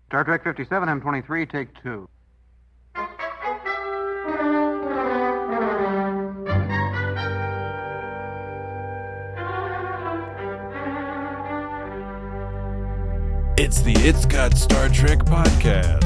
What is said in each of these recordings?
Star Trek 57, M23, take 2. It's the It's Got Star Trek podcast.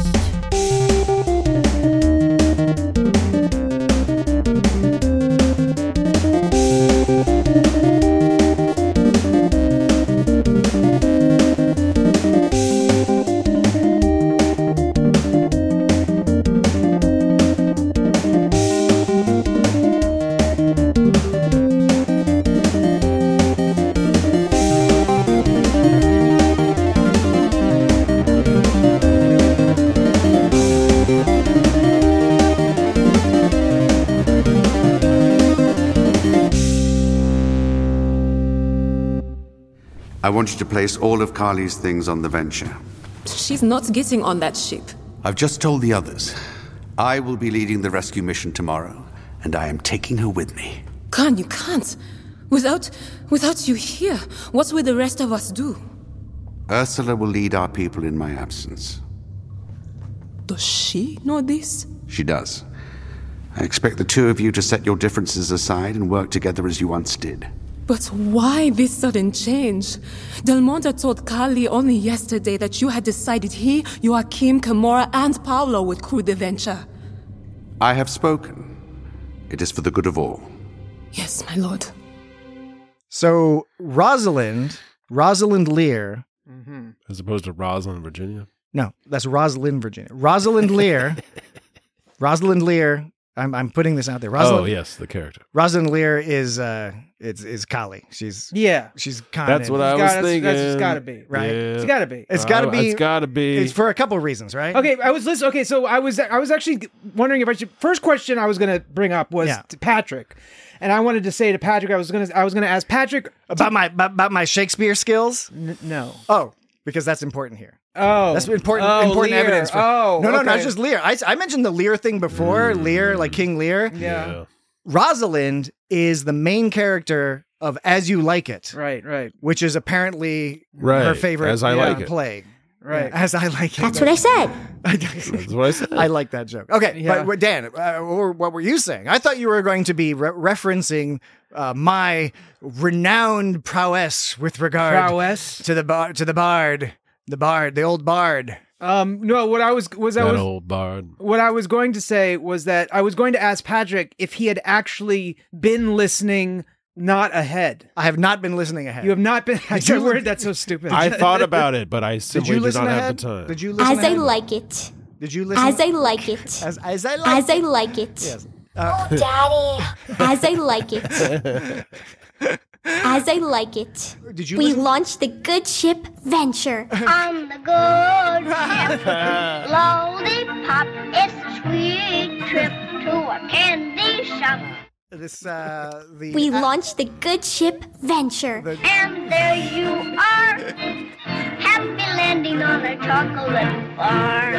I want you to place all of Carly's things on the Venture. She's not getting on that ship. I've just told the others. I will be leading the rescue mission tomorrow, and I am taking her with me. Khan, you can't. Without you here, what will the rest of us do? Ursula will lead our people in my absence. Does she know this? She does. I expect the two of you to set your differences aside and work together as you once did. But why this sudden change? Del Monte told Carly only yesterday that you had decided he, Joachim, Kimura, and Paolo would crew the Venture. I have spoken. It is for the good of all. Yes, my lord. So Rosalind Lear. As opposed to Rosalind, Virginia. No, that's Rosalind, Virginia. Rosalind Lear. Rosalind Lear. I'm putting this out there. Rosalind, yes, the character. Rosalind Lear is Kali. She's kind That's what I was thinking. That's gotta be right. Yeah. It's gotta be. It's gotta be. It's gotta be. It's for a couple reasons, right? Okay, I was listening. Okay, so I was actually wondering if I should. First question I was gonna bring up was to Patrick, and I wanted to say to Patrick, I was gonna ask Patrick about my Shakespeare skills. No. Oh, because that's important here. Oh, that's important Lear. evidence. No, not just Lear. I mentioned the Lear thing before. Lear, like King Lear. Yeah. Rosalind is the main character of As You Like It. Right. Which is apparently her favorite As I Like It. play. Right. As I Like It. That's what I said. That's what I said. I like that joke. Okay, but Dan, what were you saying? I thought you were going to be referencing my renowned prowess with regard to the old bard. No, Old bard. What I was going to say was that I was going to ask Patrick if he had actually been listening, not ahead. I have not been listening ahead. You have not been. I said word that's so stupid. I thought about it, but I simply did not have the time. Did you listen As I ahead? like it. Did you listen? As I like it. As I like As I like it. Yes. Oh, Daddy. As I like it. As I like it. Did you We listen? launched the good ship Venture. On the good ship, lollipop, it's a sweet trip to a candy shop. We launched the good ship Venture. And there you are, happy landing on a chocolate bar.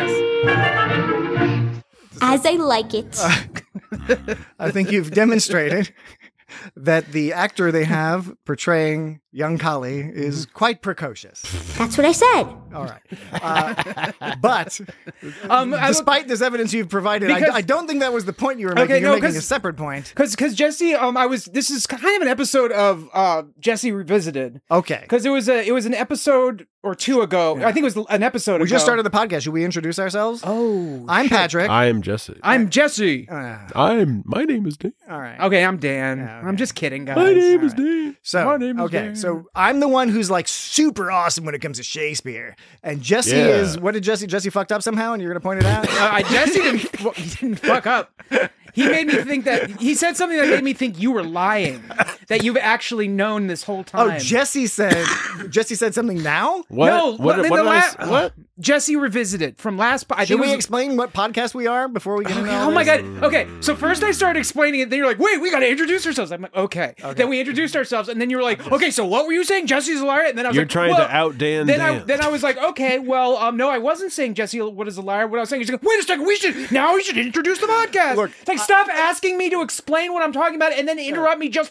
As I like it. I think you've demonstrated that the actor they have portraying young Kali is quite precocious. That's what I said. All right. But despite this evidence you've provided, I don't think that was the point you were making. You're making a separate point. Because Jesse, this is kind of an episode of Jesse Revisited. Okay. Because it was an episode or two ago. Yeah. I think it was an episode ago. We just started the podcast. Should we introduce ourselves? Oh, I'm Patrick. I am Jesse. I'm Jesse. My name is Dan. All right. Okay, I'm Dan. Yeah, okay. I'm just kidding, guys. My name is Dan. So, Dan. So I'm the one who's like super awesome when it comes to Shakespeare. And Jesse is, what did Jesse fucked up somehow and you're going to point it out? Jesse didn't fuck up. He made me think that, he said something that made me think you were lying, that you've actually known this whole time. Oh, Jesse said something now? What? No, What? Jesse Revisited from last. Should we explain what podcast we are before we get into all Oh my this? God. Okay, so first I started explaining it, then you're like, wait, we got to introduce ourselves. I'm like, okay. Then we introduced ourselves, and then you were like, okay, so what were you saying? Jesse's a liar? And then I was You're like, trying to out Dan. Then I was like, okay, well, no, I wasn't saying Jesse what is a liar. What I was saying is, wait a second, we should introduce the podcast. Look, like, stop asking me to explain what I'm talking about, and then interrupt me just to say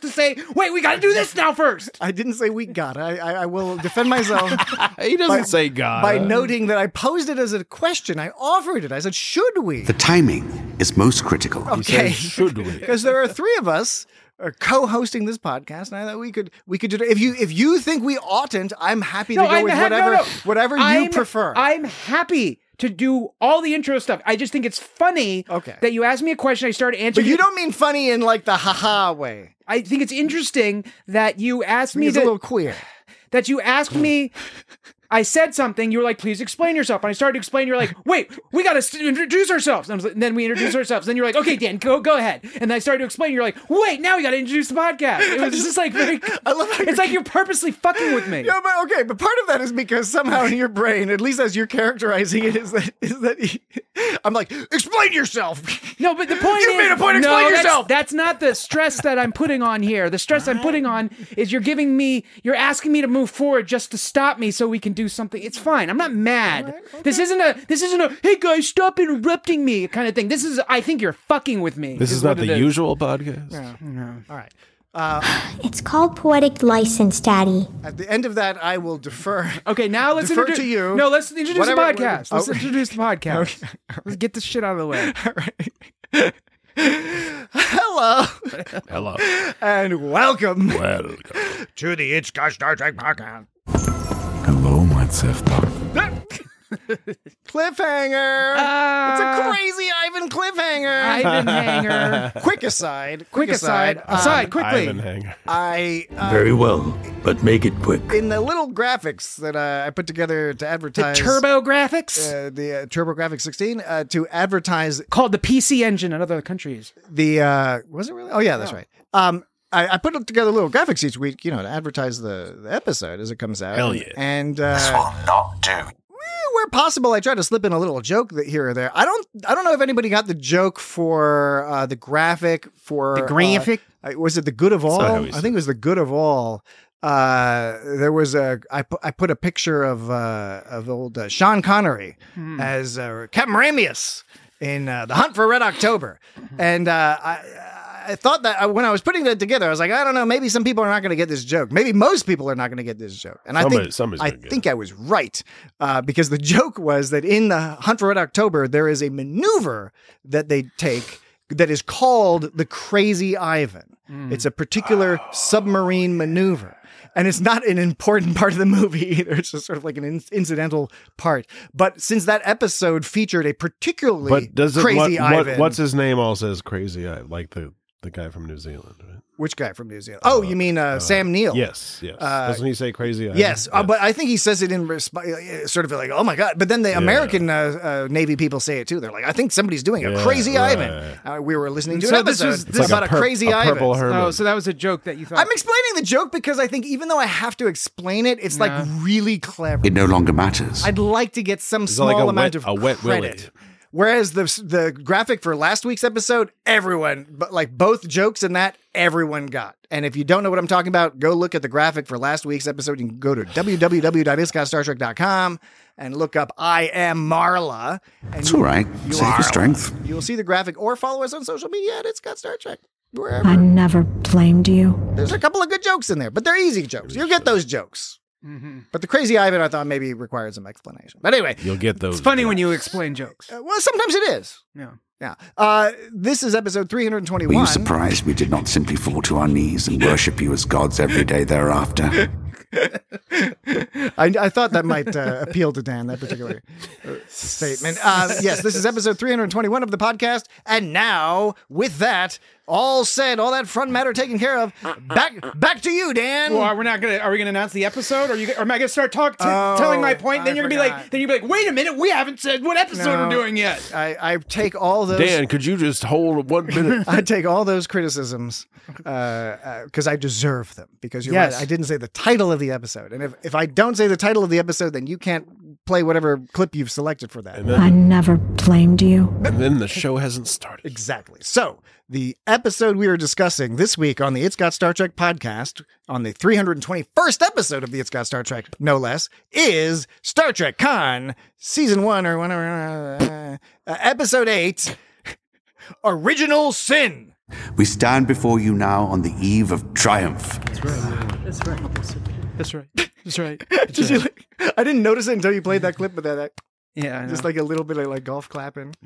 wait, we got to do this now first. I didn't say we got. I will defend myself. He doesn't say God. By noting that I posed it as a question. I offered it. I said, should we? The timing is most critical. Okay. Should we? Because there are three of us co-hosting this podcast, and I thought we could do it. If you think we oughtn't, I'm happy to go with whatever you prefer. I'm happy to do all the intro stuff. I just think it's funny that you asked me a question, I started answering. But you don't mean funny in like the haha way. I think it's interesting that you asked me it's a little queer. That you asked me. I said something, you were like, please explain yourself. And I started to explain, you're like, wait, we got to introduce ourselves. And then we introduced ourselves. Then you're like, okay, Dan, go ahead. And then I started to explain, you're like, wait, now we got to introduce the podcast. It was just like very, it's like you're purposely fucking with me. Yeah, but part of that is because somehow in your brain, at least as you're characterizing it, is that I'm like, explain yourself. No, but the point is, you made a point, explain yourself. That's not the stress that I'm putting on here. The stress I'm putting on is you're asking me to move forward just to stop me so we can do something. It's fine. I'm not mad. Right, okay. This isn't a hey guys, stop interrupting me kind of thing. This is, I think you're fucking with me. This is not the usual podcast. No. All right. It's called poetic license, Daddy. At the end of that, I will defer. Okay, now let's introduce to you. No, let's introduce the podcast. Let's introduce the podcast. Okay. Let's get this shit out of the way. All right. Hello. And welcome to the It's Got Star Trek podcast. Hello, my Seth. Cliffhanger. It's a crazy Ivan cliffhanger. Ivan hanger. Quick aside. Aside, quickly. Ivan hanger. Very well, but make it quick. In the little graphics that I put together to advertise. The Turbo Graphics? The Turbo Graphics 16 to advertise. Called the PC Engine in other countries. Was it really? Oh, yeah, that's right. I put together little graphics each week, to advertise the episode as it comes out. Hell yeah. And this will not do. Where possible, I try to slip in a little joke here or there. I don't know if anybody got the joke for the graphic for the graphic. Was it the Good of All? I think it was the Good of All. There was I put a picture of old Sean Connery as Captain Ramius in The Hunt for Red October, and I thought that when I was putting that together, I was like, I don't know, maybe some people are not going to get this joke. Maybe most people are not going to get this joke. And I think I was right, because the joke was that in The Hunt for Red October, there is a maneuver that they take that is called the Crazy Ivan. It's a particular submarine maneuver. And it's not an important part of the movie either. It's just sort of like an incidental part. But since that episode featured a particularly crazy Ivan. What's his name all says crazy Ivan, like the guy from New Zealand, right? Which guy from New Zealand? Oh, you mean Sam Neill? Yes. Doesn't he say crazy Ivan? Yes, but I think he says it in sort of like, oh my God. But then the American Navy people say it too. They're like, I think somebody's doing a crazy Ivan. We were listening to an episode about a crazy Ivan. Oh, so that was a joke that you thought. I'm explaining the joke because I think even though I have to explain it, it's like really clever. It no longer matters. I'd like to get some small amount of credit. Willy. Whereas the graphic for last week's episode, everyone, but like both jokes in that, everyone got. And if you don't know what I'm talking about, go look at the graphic for last week's episode. You can go to www.itsgotstartrek.com and look up I Am Marla. It's all right. Save your strength. You'll see the graphic or follow us on social media at It's Got Star Trek. Wherever. I never blamed you. There's a couple of good jokes in there, but they're easy jokes. You'll get those jokes. Mm-hmm. But the Crazy Ivan, I thought maybe required some explanation. But anyway, you'll get those. It's funny when you explain jokes. Well, sometimes it is. Yeah. This is episode 321. Were you surprised we did not simply fall to our knees and worship you as gods every day thereafter? I thought that might appeal to Dan, that particular statement. Yes, this is episode 321 of the podcast. And now, with that all said, all that front matter taken care of, back to you, Dan. Well, are we gonna announce the episode? Or am I gonna start telling my point? Then you're gonna be like, wait a minute, we haven't said what episode we're doing yet. I take all those. Dan, could you just hold 1 minute? I take all those criticisms because I deserve them. Because you're right, I didn't say the title of the episode, and if I don't say the title of the episode, then you can't play whatever clip you've selected for that. I never blamed you. And then the show hasn't started. Exactly. So the episode we are discussing this week on the It's Got Star Trek podcast, on the 321st episode of the It's Got Star Trek, no less, is Star Trek Con Season 1 or whatever, Episode 8, Original Sin. We stand before you now on the eve of triumph. That's right. I didn't notice it until you played that clip, but that yeah, I know. just like a little bit of like golf clapping.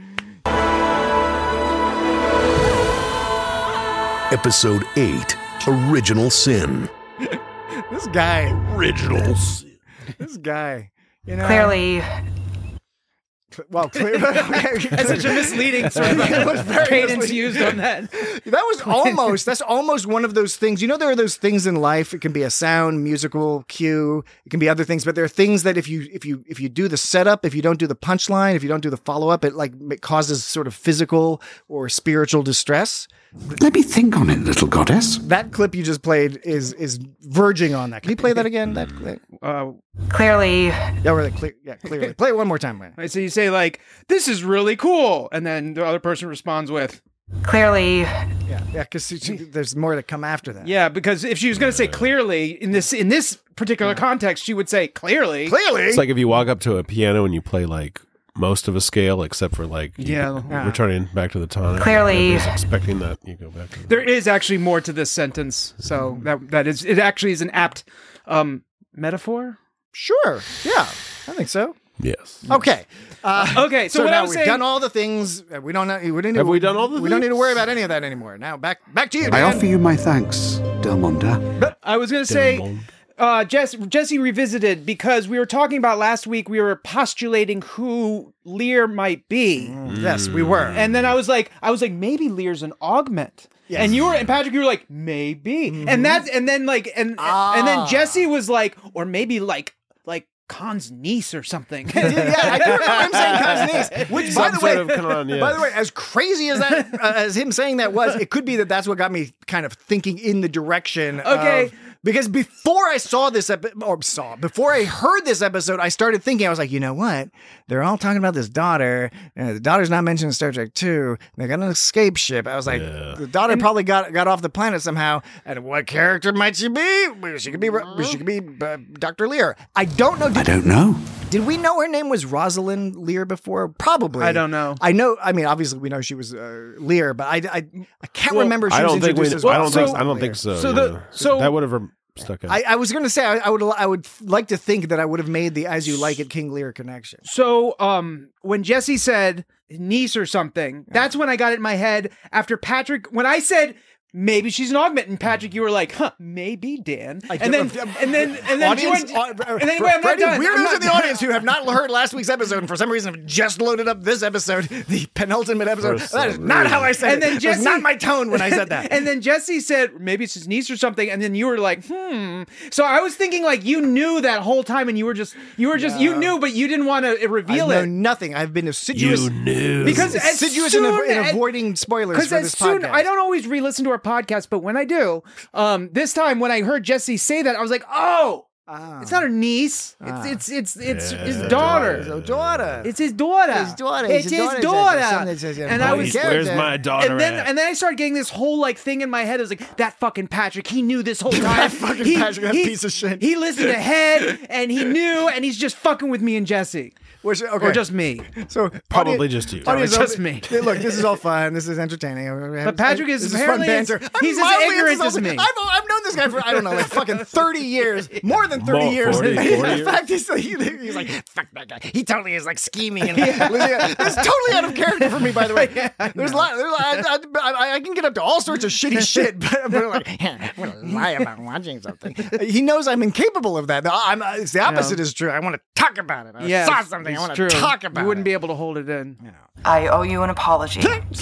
Episode 8, Original Sin. This guy. Original Sin. This guy. You know, Clearly. Well, clearly. That's such a misleading sort of cadence used on that. That's almost one of those things. You know, there are those things in life. It can be a sound, musical cue. It can be other things, but there are things that if you do the setup, if you don't do the punchline, if you don't do the follow up, it causes sort of physical or spiritual distress. Let me think on it, little goddess. That clip you just played is verging on that. Can you play that again? Clearly. Clearly. Play it one more time. Right, so you say like, "This is really cool," and then the other person responds with, "Clearly." Yeah, because there's more to come after that. Yeah, because if she was going to say clearly in this particular context, she would say clearly. Clearly. It's like if you walk up to a piano and you play like most of a scale except for like returning back to the tonic. Clearly. Expecting that you go back to There is actually more to this sentence, so that is it. Actually, is an apt metaphor. Sure. Yeah, I think so. Yes. Okay. Okay. So what now I was we've saying, done all the things. Have we done all the things? We don't need to worry about any of that anymore. Now back to you, Dan. I offer you my thanks, Delmonda. I was going to say, Jesse revisited because we were talking about last week. We were postulating who Lear might be. Yes, we were. And then I was like, maybe Lear's an augment. Yes. And Patrick, you were like, maybe. Mm-hmm. And then Jesse was like, or maybe like Khan's niece or something. Yeah, I do remember him saying Khan's niece. Which, by the way, as crazy as that, as him saying that was, it could be that's what got me kind of thinking in the direction. Okay. Because before I before I heard this episode, I started thinking, I was like, you know what? They're all talking about this daughter. The daughter's not mentioned in Star Trek 2. They got an escape ship. I was like, the daughter probably got off the planet somehow. And what character might she be? She could be Dr. Lear. I don't know. I don't know. Did we know her name was Rosalind Lear before? Probably. I don't know. I know. I mean, obviously we know she was Lear, but I can't remember. She I was don't think introduced as Rosalind. I don't think so. So that would have stuck out. I was going to say I would like to think that I would have made the As You Like It King Lear connection. So when Jesse said niece or something, that's when I got it in my head after Patrick. When I said maybe she's an augment, and Patrick, you were like, "Huh, maybe, Dan." And then audience, I'm not done. Weirdos in the audience who have not heard last week's episode and for some reason have just loaded up this episode, the penultimate episode. That is not how I said and then it. Jesse, was not my tone when I said that. And then Jesse said maybe it's his niece or something, and then you were like, So I was thinking like you knew that whole time, and you knew, but you didn't want to reveal it. Nothing. I've been assiduous. You knew because assiduous in avoiding spoilers for this podcast. I don't always re-listen to our podcast, but when I do, this time when I heard Jesse say that, I was like, "Oh, it's not her niece. It's his daughter. It's his daughter. It's his daughter. And I was, where's my daughter? And then I started getting this whole like thing in my head. I was like, that fucking Patrick. He knew this whole time. Patrick, that piece of shit. He listened ahead, and he knew, and he's just fucking with me and Jesse. Or just me. So probably just you. Just me. Look, this is all fun. This is entertaining. But Patrick is apparently fun banter. He's as ignorant as me. I've known this guy for like fucking 30 years, more than 30 years. 40 in fact, he's like, fuck that guy. He totally is like scheming and that's totally out of character for me. By the way, there's a lot. I can get up to all sorts of shitty shit, but like, I'm gonna lie about watching something. He knows I'm incapable of that. It's the opposite is true. I want to talk about it. I saw something. I want to talk about it. You wouldn't be able to hold it in. I owe you an apology.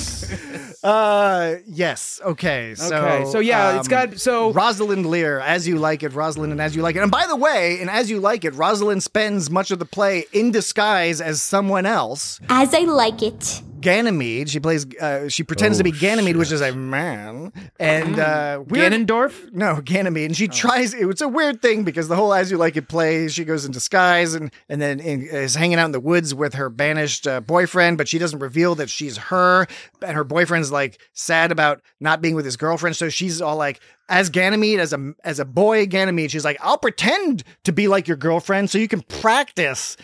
Yes. Okay. So yeah, it's got Rosalind Lear, As You Like It, Rosalind and As You Like It. And by the way, in As You Like It, Rosalind spends much of the play in disguise as someone else. As I Like It. Ganymede. She pretends to be Ganymede, which is a man. And Ganondorf? No, Ganymede. And she tries, it's a weird thing because the whole As You Like It play, she goes in disguise and then is hanging out in the woods with her banished boyfriend, but she doesn't reveal that she's her. And her boyfriend's like sad about not being with his girlfriend. So she's all like, as Ganymede, as a boy Ganymede, she's like, I'll pretend to be like your girlfriend so you can practice,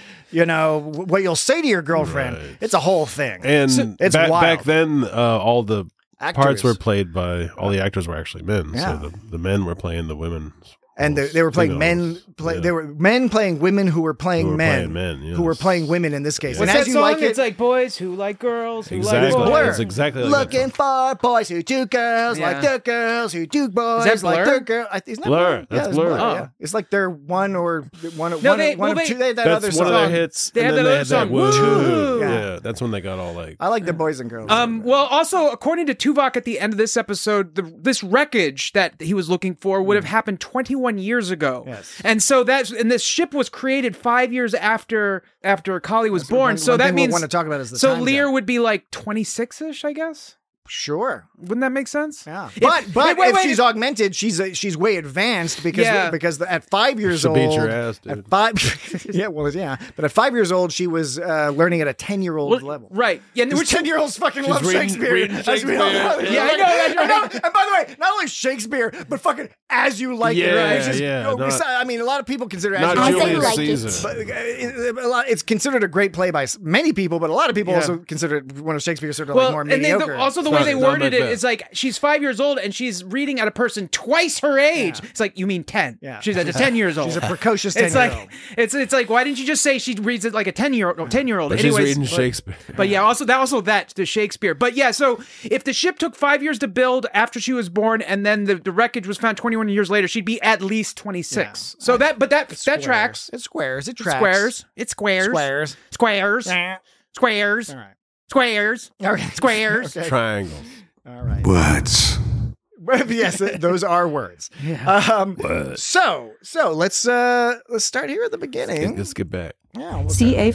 what you'll say to your girlfriend. Right. It's a whole thing. And it's wild. Back then, all the parts were played by all the actors were actually men. Yeah. So the men were playing the women. And they were playing men. They were men playing women who were playing men. Yes. Who were playing women in this case. What's and that song? It's like boys who like girls who like boys. Blur. It's exactly like looking for boys who do girls like the girls who do boys Is that like Blur? the girls. Isn't that Blur. That's it's Blur. Yeah. It's like they're one of two. They had that That's other song. one of their hits. They and had then that they other had song. that Woo. Woo. Yeah, that's when they got all like. I like the boys and girls. Well, also, according to Tuvok at the end of this episode, this wreckage that he was looking for would have happened 21 years ago. Yes. And so this ship was created 5 years after Kali was born. So that means we'll want to talk about is the so time Lear zone. would be like 26-ish, I guess. Sure. Wouldn't that make sense? Yeah. But if she's augmented, she's way advanced because at 5 years She'll old, beat your ass, dude. At 5, but at 5 years old, she was learning at a 10-year-old level. Right. Yeah. Because 10-year-olds fucking love Shakespeare. reading Shakespeare. Yeah, I know. That's right. And by the way, not only Shakespeare, but fucking As You Like It. Right? It's just, I mean, a lot of people consider Not As You Julius Like Caesar. It. It's considered a great play by many people, but a lot of people also consider it one of Shakespeare's sort of like more mediocre. Also, the way they worded it is like she's 5 years old and she's reading at a person twice her age. Yeah. It's like, you mean 10. Yeah. She's at 10 years old. She's a precocious 10-year-old. It's like, why didn't you just say she reads it like a 10-year-old? But she's reading Shakespeare. But yeah, also that to Shakespeare. But yeah, so if the ship took 5 years to build after she was born and then the wreckage was found 21 years later, she'd be at least 26. Yeah. So that tracks. It squares. It tracks. It squares. Squares. Yeah. Squares. All right. Squares. Okay. Squares. Okay. Triangles. All right. Words. Yes, those are words. Yeah. So let's start here at the beginning. Let's get back. Yeah,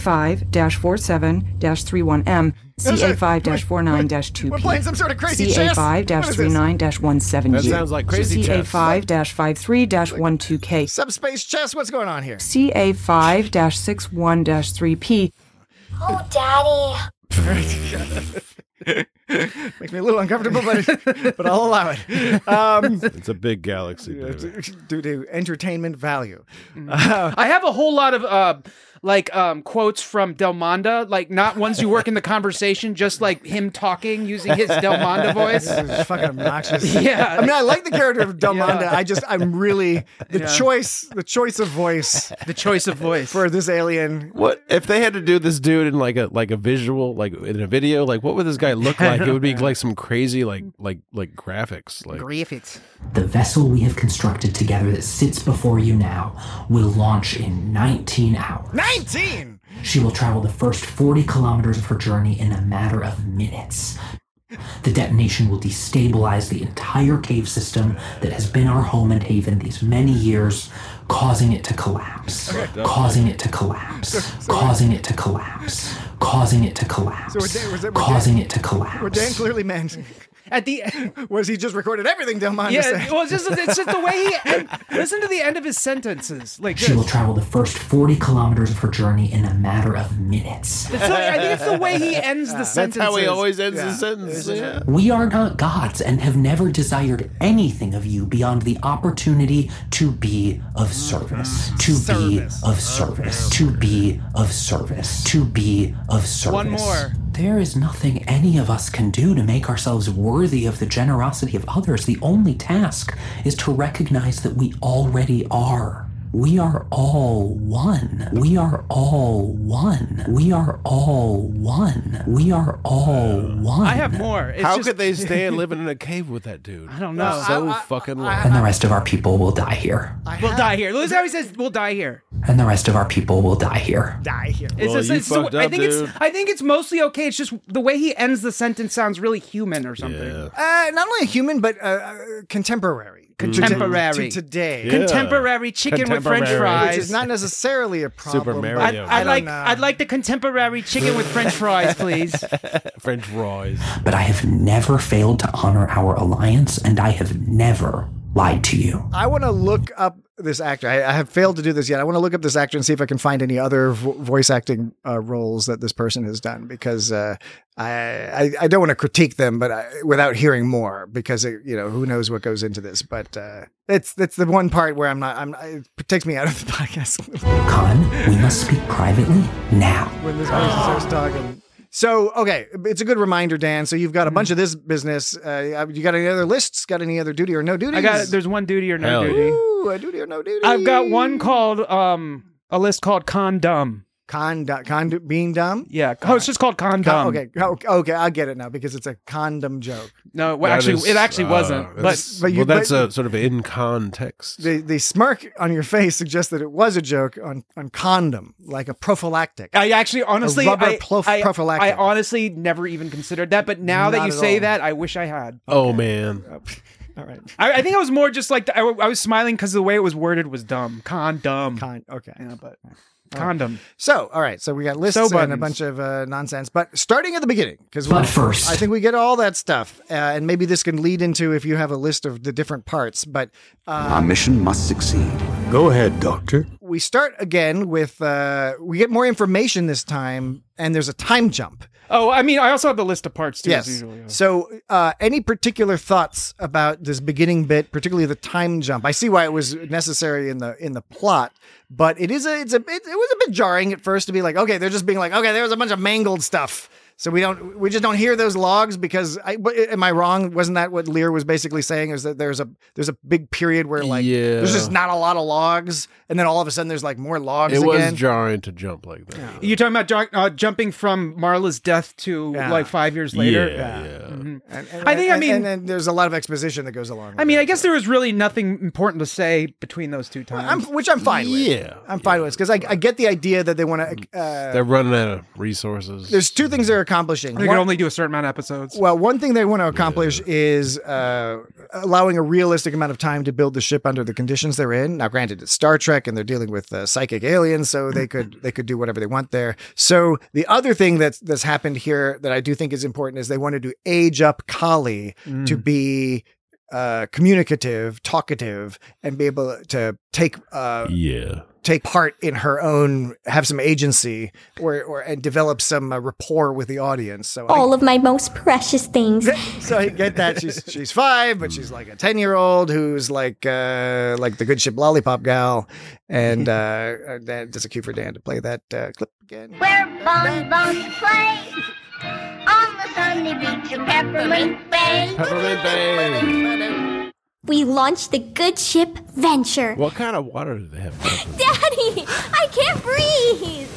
CA5-47-31M, CA5-49-2P. We're playing some sort of crazy chess. CA5-39-17U. That sounds like crazy chess. CA5-53-12K. Subspace chess. What's going on here? CA5-61-3P. Oh, Daddy. Makes me a little uncomfortable, but I'll allow it. It's a big galaxy. Due to entertainment value. I have a whole lot of quotes from Del Manda, like not ones you work in the conversation, just like him talking using his Del Manda voice. It's fucking obnoxious. Yeah. I mean, I like the character of Del Manda. I'm really the choice of voice. The choice of voice for this alien. What if they had to do this dude in like a visual, like in a video? Like, what would this guy look like? It would be like some crazy like graphics. Graphics. The vessel we have constructed together that sits before you now will launch in 19 hours. 19! She will travel the first 40 kilometers of her journey in a matter of minutes. The detonation will destabilize the entire cave system that has been our home and haven these many years, causing it to collapse. Causing it to collapse. Causing it to collapse. Causing it to collapse. Causing it to collapse. What Dan clearly meant. At the was he just recorded everything Del Manda said? Well, it's just the way he listen to the end of his sentences. Like she will travel the first 40 kilometers of her journey in a matter of minutes. I think it's the way he ends the sentences. That's how he always ends the sentence. Yeah. We are not gods and have never desired anything of you beyond the opportunity to be of service. To be of service. To be of service. To be of service. One more. There is nothing any of us can do to make ourselves worthy of the generosity of others. The only task is to recognize that we already are. We are all one. We are all one. We are all one. We are all one. I have more. How could they stay living in a cave with that dude? I don't know. So fucking long. And the rest of our people will die here. We'll die here. Look how he says we'll die here. And the rest of our people will die here. Die here. I think it's mostly okay. It's just the way he ends the sentence sounds really human or something. Yeah. Not only human, but contemporary. Contemporary. To today. Yeah. Contemporary chicken with French fries. Which is not necessarily a problem. Super Mario. I'd like the contemporary chicken with French fries, please. French fries. But I have never failed to honor our alliance, and I have never lied to you. I want to look up this actor. I have failed to do this yet. I want to look up this actor and see if I can find any other voice acting roles that this person has done, because I don't want to critique them, but without hearing more, because who knows what goes into this. But it's the one part where it takes me out of the podcast. Khan, we must speak privately now. When this person starts talking. So, okay, it's a good reminder, Dan. So you've got a bunch of this business. You got any other lists? Got any other duty or no duties? I got. There's one duty or no duty. Ooh, a duty or no duty. I've got one called a list called condom. Being dumb? Yeah. It's just called condom. Okay, I get it now because it's a condom joke. No, well, it actually wasn't. That's a sort of in context. The smirk on your face suggests that it was a joke on condom, like a prophylactic. I actually, honestly, prophylactic. I honestly never even considered that, but now that you say that, I wish I had. Oh, man. All right. I think I was more just like, I was smiling because the way it was worded was dumb. Condom. Okay. Yeah, but... Condom. So, all right. So we got lists and a bunch of nonsense, but starting at the beginning, because first, I think we get all that stuff, and maybe this can lead into if you have a list of the different parts. But our mission must succeed. Go ahead, Doctor. We start again with we get more information this time, and there's a time jump. Oh, I mean, I also have the list of parts too. Yes. As usual, yeah. So, any particular thoughts about this beginning bit, particularly the time jump? I see why it was necessary in the plot, but it was a bit jarring at first to be like, okay, they're just being like, okay, there's a bunch of mangled stuff. So we just don't hear those logs because am I wrong? Wasn't that what Lear was basically saying? Is that there's a big period where there's just not a lot of logs, and then all of a sudden there's like more logs. It again? was jarring to jump like that. Yeah. You're talking about jumping from Marla's death to like 5 years later. Yeah. Mm-hmm. And there's a lot of exposition that goes along with I guess there was really nothing important to say between those two times. Which I'm fine with. Yeah. I'm fine with because I get the idea that they want to. They're running out of resources. There's two things they're accomplishing. They can only do a certain amount of episodes. Well, one thing they want to accomplish is allowing a realistic amount of time to build the ship under the conditions they're in. Now, granted, it's Star Trek and they're dealing with psychic aliens, so they could do whatever they want there. So the other thing that's happened here that I do think is important is they wanted to age up Kali to be communicative, talkative, and be able to take part in her own, have some agency, and develop some rapport with the audience. So all of my most precious things. So I get that she's 5, but she's like a 10-year-old who's like the good ship lollipop gal, and that's a cue for Dan to play that clip again. Where bonbons play on the sunny beach of Peppermint Bay. Peppermint Bay. We launched the Good Ship Venture. What kind of water do they have? Daddy, I can't breathe.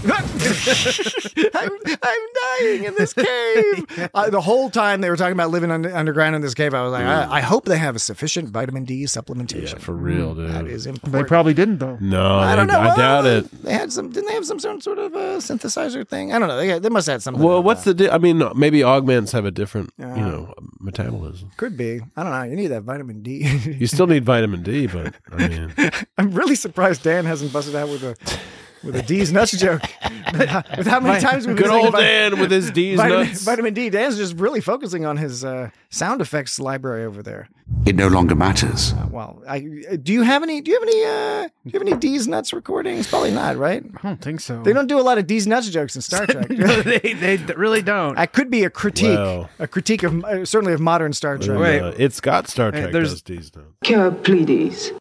I'm dying in this cave. The whole time they were talking about living underground in this cave, I was like, I hope they have a sufficient vitamin D supplementation. Yeah, for real, dude. That is important. They probably didn't, though. No, I don't know. I doubt it. They had didn't they have some sort of synthesizer thing? I don't know. They must have had something. Well, what's the? I mean, maybe augments have a different, metabolism. Could be. I don't know. You need that vitamin D. You still need vitamin D, but I mean, I'm really surprised Dan hasn't busted out with a D's nuts joke. With how many times we've been good old Dan with his D's nuts. Vitamin D. Dan's just really focusing on his sound effects library over there. It no longer matters. Do you have any D's nuts recordings? Probably not, right? I don't think so. They don't do a lot of D's nuts jokes in Star Trek. No, they really don't. That could be a critique of certainly of modern Star Trek. It's got Star Trek. There's D's nuts. Charipledes.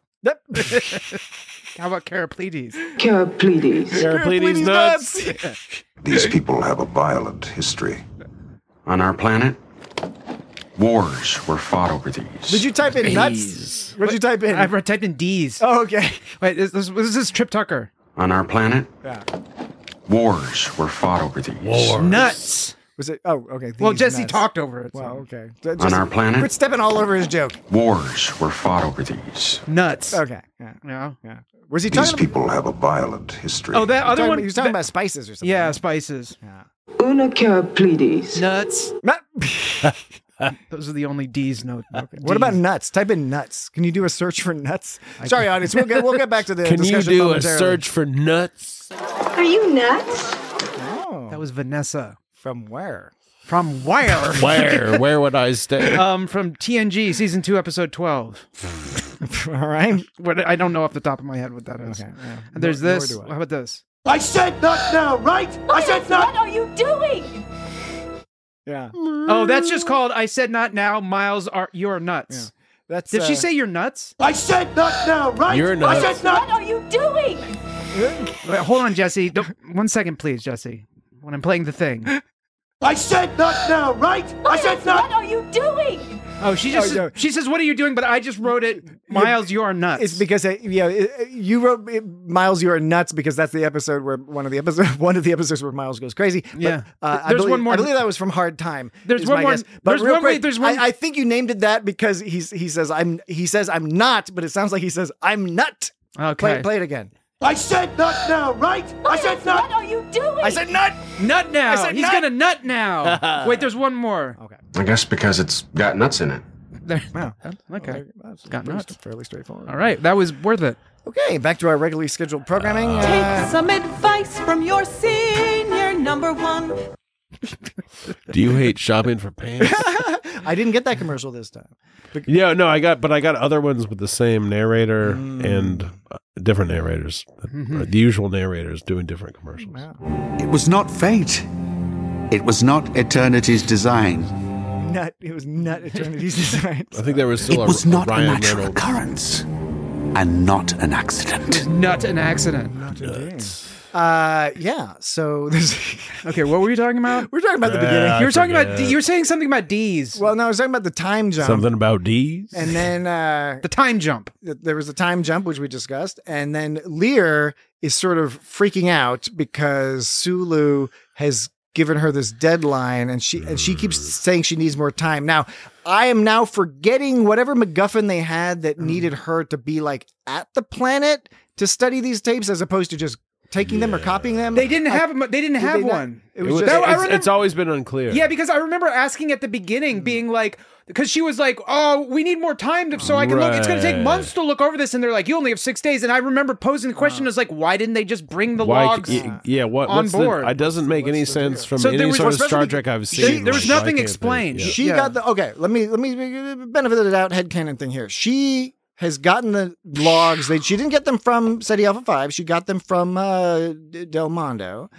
How about Charipledes? Charipledes nuts. These people have a violent history. On our planet, wars were fought over these. Did you type in nuts? What did you type in? I typed in D's. Oh, okay. Wait, this is Trip Tucker. On our planet, wars were fought over these. Wars. Nuts. Was it? Oh, okay. Well, Jesse nuts. talked over it. Wow, okay. On our planet, quit stepping all over his joke. Wars were fought over these. Nuts. Okay. Yeah. Was he talking? These people have a violent history. Oh, that other one. He was talking about spices or something. Yeah, spices. Yeah. Una Charipledes. Nuts. Those are the only D's note. Okay. What about nuts? Type in nuts. Can you do a search for nuts? Sorry, audience. We'll get back to the discussion. Can you do a search for nuts? Are you nuts? Oh. That was Vanessa. From where? From where? Where would I stay? From TNG season 2 episode 12. All right. I don't know off the top of my head what that is. Okay. Yeah. And there's this. How about this? I said not now, right? I said not. What are you doing? Yeah. Oh, that's just called I said not now, Miles, you're nuts. Yeah. Did she say you're nuts? I said not now, right? You're nuts. I said not. What are you doing? Wait, hold on, Jesse. 1 second, please, Jesse. When I'm playing the thing. I said not now, right? I said not. What are you doing? Oh, she says, "What are you doing?" But I just wrote it, Miles, you are nuts. It's because you wrote Miles, you are nuts because that's the episode where one of the episodes where Miles goes crazy. Yeah, there's one more. I believe that was from Hard Time. There's one more. But real quick, I think you named it that because he says I'm not, but it sounds like he says I'm nut. Okay, play it again. I said not now, right? I said not. What are you doing? I said nut. Nut now. I said He's nut. gonna nut now. Wait, there's one more. Okay. I guess because it's got nuts in it. Wow. Okay. That's Got nuts. fairly straightforward. All right, that was worth it. Okay, back to our regularly scheduled programming. Take some advice from your senior number one. Do you hate shopping for pants? I didn't get that commercial this time. Yeah, no, I got other ones with the same narrator and different narrators. The usual narrators doing different commercials. It was not fate. It was not eternity's design. It was not eternity's design. I think there was still it was not a Ryan natural Reynolds. occurrence and not an accident. It was not an accident. Yeah. So there's. Okay, what were you talking about? We're talking about the beginning. You were talking about. You were saying something about D's. Well, no, I was talking about the time jump. Something about D's. And then the time jump. There was the time jump, which we discussed, and then Lear is sort of freaking out because Sulu has given her this deadline, and she keeps saying she needs more time. Now, I am now forgetting whatever MacGuffin they had that needed her to be like at the planet to study these tapes, as opposed to just taking them or copying them. They didn't have them. They didn't have one. It's always been unclear. Yeah, because I remember asking at the beginning, being like, because she was like, "Oh, we need more time so I can look. It's going to take months to look over this." And they're like, "You only have 6 days." And I remember posing the question as like, "Why didn't they just bring the logs on board?" It doesn't make any sense from any sort of Star Trek I've seen. There was nothing explained. She got the Let me benefit of the doubt headcanon thing here. She has gotten the logs. She didn't get them from SETI Alpha 5. She got them from Del Mondo.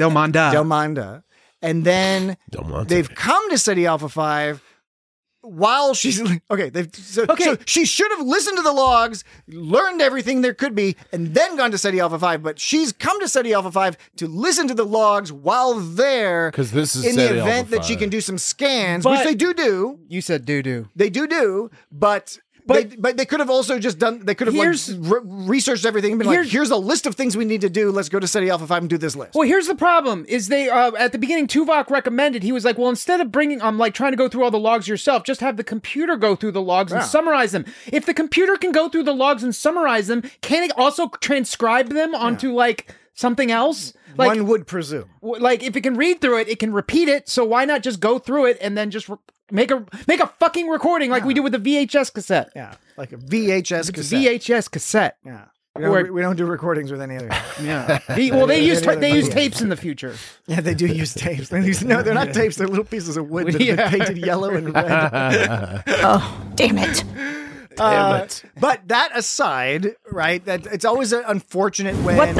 And then they've come to SETI Alpha 5 while she's... So she should have listened to the logs, learned everything there could be, and then gone to SETI Alpha 5. But she's come to SETI Alpha 5 to listen to the logs while there. Because this is in SETI the event Alpha 5. that she can do some scans, which they do. You said do. They do, but they could have also just done. They could have researched everything and been like, "Here's a list of things we need to do. Let's go to SETI Alpha 5 and do this list." Well, here's the problem: is they at the beginning, Tuvok recommended. He was like, "Well, instead of trying to go through all the logs yourself, just have the computer go through the logs and summarize them. If the computer can go through the logs and summarize them, can it also transcribe them onto something else?" One would presume. If it can read through it, it can repeat it. So why not just go through it and then just make a fucking recording like we do with the VHS cassette? Yeah, like a VHS cassette. VHS cassette. Yeah. We don't do recordings with any other. Yeah. They use tapes in the future. Yeah, they do use tapes. No, they're not tapes. They're little pieces of wood that have been painted yellow and red. Oh, damn it. But that aside, right? That it's always an unfortunate when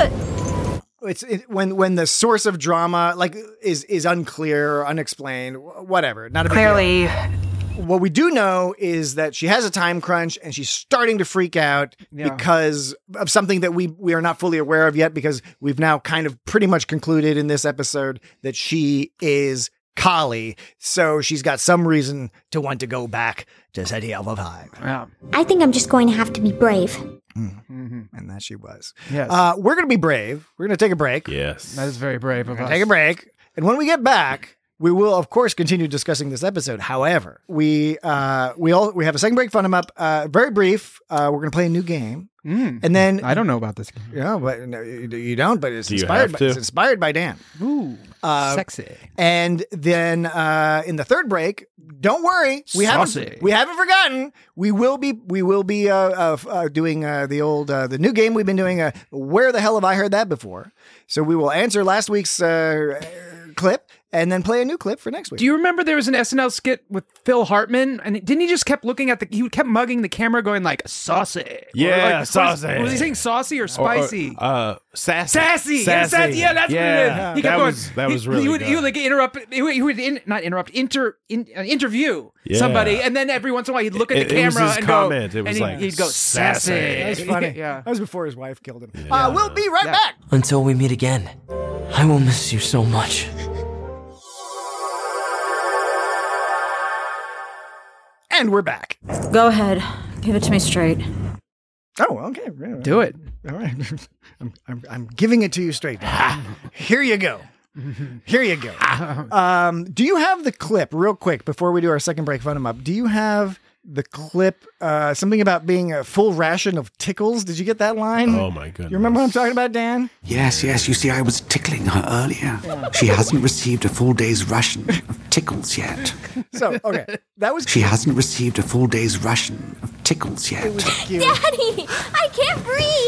when the source of drama is unclear or unexplained, whatever. Not a big clearly. deal. What we do know is that she has a time crunch and she's starting to freak out because of something that we are not fully aware of yet, because we've now kind of pretty much concluded in this episode that she is Kali. So she's got some reason to want to go back to SETI Alpha 5. Yeah. I think I'm just going to have to be brave. Mm-hmm. And that she was. Yes. We're going to be brave. We're going to take a break. Yes. That is very brave of us. Take a break. And when we get back, we will, of course, continue discussing this episode. However, we have a second break fun 'em up. Very brief. We're going to play a new game. And then I don't know about this game. Yeah, but no, you don't. But it's inspired. It's inspired by Dan. Ooh, sexy. And then in the third break, don't worry, we haven't forgotten. We will be doing the new game we've been doing. Where the hell have I heard that before? So we will answer last week's clip and then play a new clip for next week. Do you remember there was an SNL skit with Phil Hartman, and didn't he just kept looking at he kept mugging the camera, going like saucy? Yeah, saucy. Was he saying saucy or spicy? Sassy. Sassy. Yeah, sassy. Yeah, that's what it is. He kept going. That was really good. He would like interrupt. He would interview somebody, and then every once in a while he'd look at the camera and go. It was like he'd go sassy. That was funny. Yeah, that was before his wife killed him. Yeah. We'll be right back. Until we meet again, I will miss you so much. And we're back. Go ahead. Give it to me straight. Oh, okay. Do it. All right. I'm giving it to you straight. Here you go. Here you go. Do you have the clip, real quick, before we do our second break, fun 'em up? Do you have the clip, something about being a full ration of tickles? Did you get that line? Oh, my goodness. You remember what I'm talking about, Dan? Yes. You see, I was tickling her earlier. She hasn't received a full day's ration of tickles yet. So, okay. That was She hasn't received a full day's ration of tickles yet. It was cute. Daddy, I can't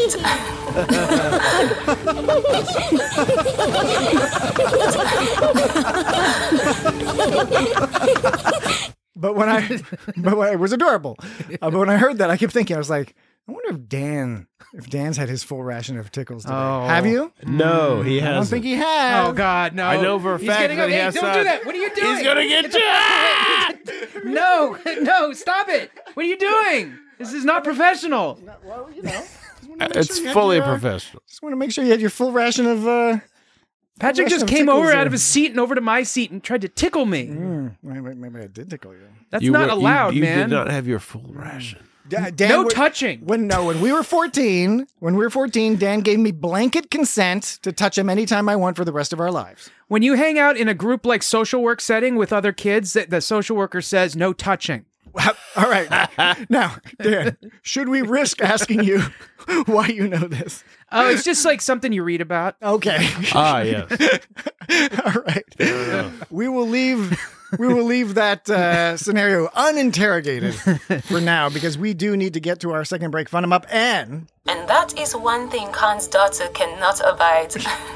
breathe. But when it was adorable. But when I heard that, I kept thinking, I was like, I wonder if Dan's had his full ration of tickles today. Oh. Have you? No, he hasn't. I don't think he has. Oh, God, no. I know for a fact that he has Don't do that. What are you doing? He's going to get you. No, stop it. What are you doing? This is not professional. Well, It's fully professional. Just want to make sure you had your full ration of... Patrick just came over out of his seat and over to my seat and tried to tickle me. Maybe I did tickle you. That's not allowed, you man. You did not have your full ration. Dan, no touching. When we were 14, Dan gave me blanket consent to touch him anytime I want for the rest of our lives. When you hang out in a group like social work setting with other kids, the social worker says no touching. All right. Now, Dan, should we risk asking you why you know this? Oh, it's just like something you read about. Okay. Yes. All right. We will leave that scenario uninterrogated for now, because we do need to get to our second break. Fun 'em up, and that is one thing Khan's daughter cannot abide.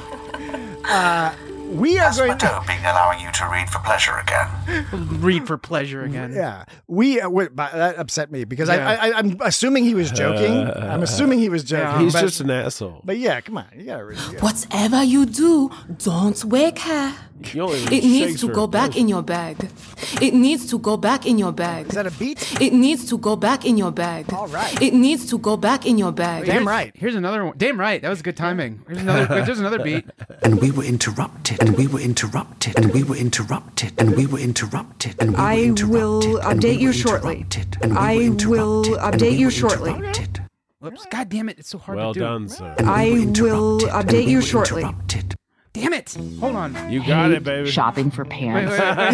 We are going to being allowing you to read for pleasure again. Read for pleasure again. Yeah, that upset me because I'm assuming he was joking. I'm assuming he was joking. He's just an asshole. But yeah, come on, you gotta read. Whatever you do, don't wake her. It needs to go back in your bag. It needs to go back in your bag. Is that a beat? It needs to go back in your bag. All right. It needs to go back in your bag. Damn right. Here's another one. Damn right. That was good timing. There's another beat. And we were interrupted. And we were interrupted. And we were interrupted. And we were interrupted. And we were I will update you shortly. I will update you shortly. Whoops. God damn it. It's so hard well to do. Well done, sir. I will update you shortly. Damn it. Hold on. You got it, baby. Shopping for pants.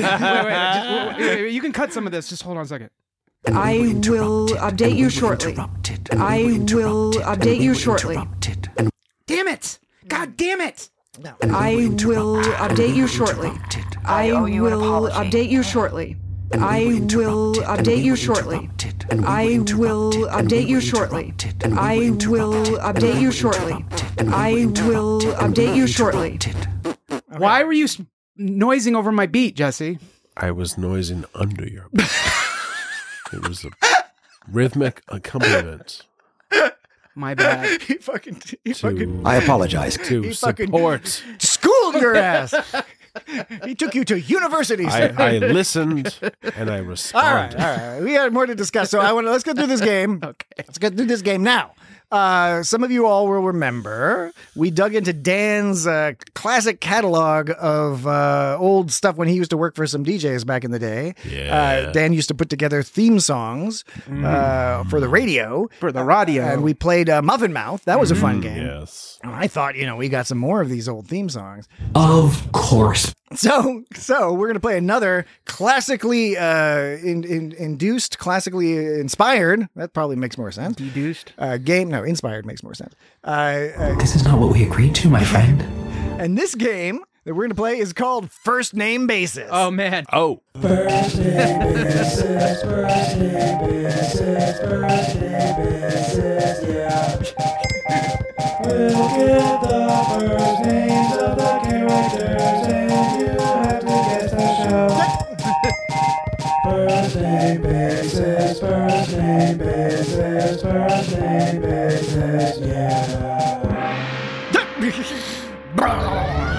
Wait. You can cut some of this. Just hold on a second. I will update you shortly. I will update you shortly. Damn it. God damn it. I will update you shortly. I will update you shortly. I will update you shortly. I will update you shortly. I will update you shortly. I will update you shortly. Why were you noising over my beat, Jesse? I was noising under your beat. It was a rhythmic accompaniment. My bad. I apologize. To support. Schooled your ass. He took you to university. I listened and I responded. All right. We had more to discuss, so let's go through this game. Okay. Let's get through this game now. Some of you all will remember we dug into Dan's classic catalog of old stuff when he used to work for some DJs back in the day. Yeah. Dan used to put together theme songs for the radio. And we played Muffin Mouth. That was a fun game. Yes. I thought, we got some more of these old theme songs. Of course. So we're going to play another classically induced, classically inspired. That probably makes more sense. Deduced? Game. No, inspired makes more sense. This is not what we agreed to, my friend. And this game that we're going to play is called First Name Basis. Oh, man. Oh. First name basis, first name basis, first name basis, yeah. We'll get the first names of the characters and you have to guess the show. First name basis, first name basis, first name basis, yeah.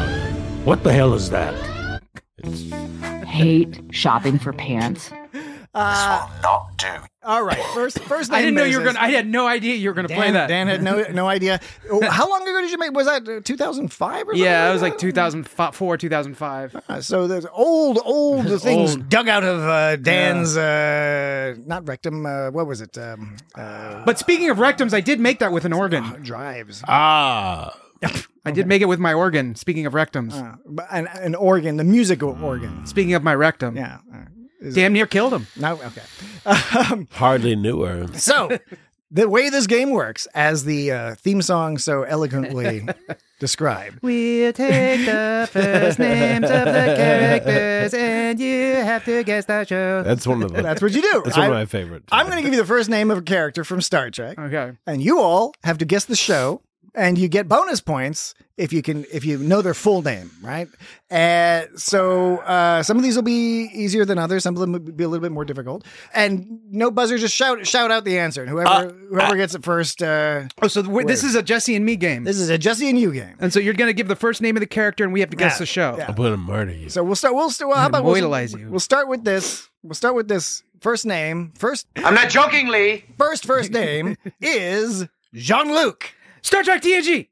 What the hell is that? Hate shopping for pants. will not do. All right, first name. I didn't know you were basis. gonna. I had no idea you were gonna play that. Dan had no idea. How long ago did you make? Was that 2005 or something? Yeah, it was like 2004, 2005. So there's old things dug out of Dan's not rectum. What was it? But speaking of rectums, I did make that with an organ. Drives. I did make it with my organ. Speaking of rectums, an organ, the musical organ. Speaking of my rectum, yeah. Damn near killed him. No, okay. Hardly knew her. So, the way this game works, as the theme song so eloquently described. We'll take the first names of the characters, and you have to guess the show. That's one of them. That's what you do. That's one of my favorites. I'm going to give you the first name of a character from Star Trek. Okay. And you all have to guess the show, and you get bonus points if you know their full name, right? So some of these will be easier than others. Some of them will be a little bit more difficult. And no buzzer, just shout out the answer. And whoever gets it first. This is a Jesse and me game. This is a Jesse and you game. And so you're going to give the first name of the character, and we have to guess the show. Yeah. I'm going to murder you. So we'll start. How about Immortalize you. We'll start with this. We'll start with this first name. I'm not joking, Lee. First name is Jean-Luc. Star Trek TNG.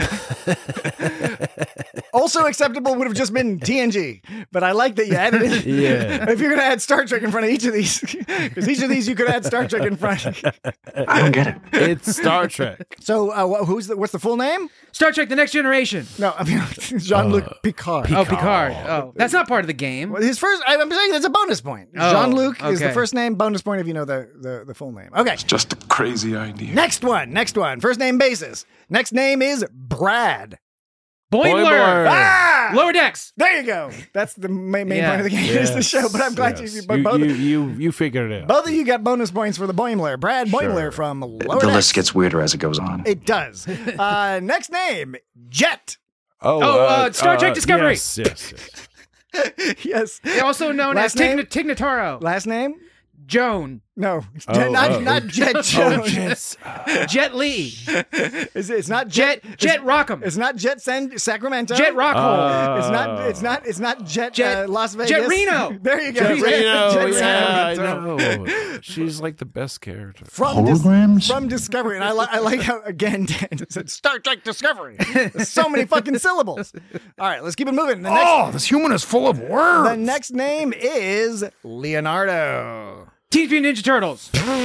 Also acceptable would have just been TNG, but I like that you added it. Yeah. If you're going to add Star Trek in front of each of these, because each of these you could add Star Trek in front. I don't get it. It's Star Trek. So what's the full name? Star Trek: The Next Generation. No, I mean Jean-Luc Picard. Oh, Picard. Oh, that's not part of the game. Well, his first. I'm saying that's a bonus point. Oh, Jean-Luc is the okay. first name. Bonus point if you know the full name. Okay. It's just a crazy idea. Next one. First name basis. Next name is Brad. Boimler. Ah! Lower Decks. There you go. That's the main point of the game is the show. But I'm glad you figured it out. Both of you got bonus points for the Boimler. Brad Boimler from Lower The Decks. list gets weirder as it goes on. It does. Next name, Jet. Star Trek Discovery. Yes. Yes. Also known as Tig Notaro. Last name? Joan. No, not Jet Jones. Jet Li. It's not Jet Rockham. It's not Jet Sacramento. Jet Rockhole. It's not Jet Las Vegas. Jet Reno. There you go. Jet Reno. Yeah, I Sacramento. know. She's like the best character. From Discovery, and I like how again Dan said Star Trek Discovery. There's so many fucking syllables. All right, let's keep it moving. This human is full of words. The next name is Leonardo. Teenage Mutant Ninja Turtles.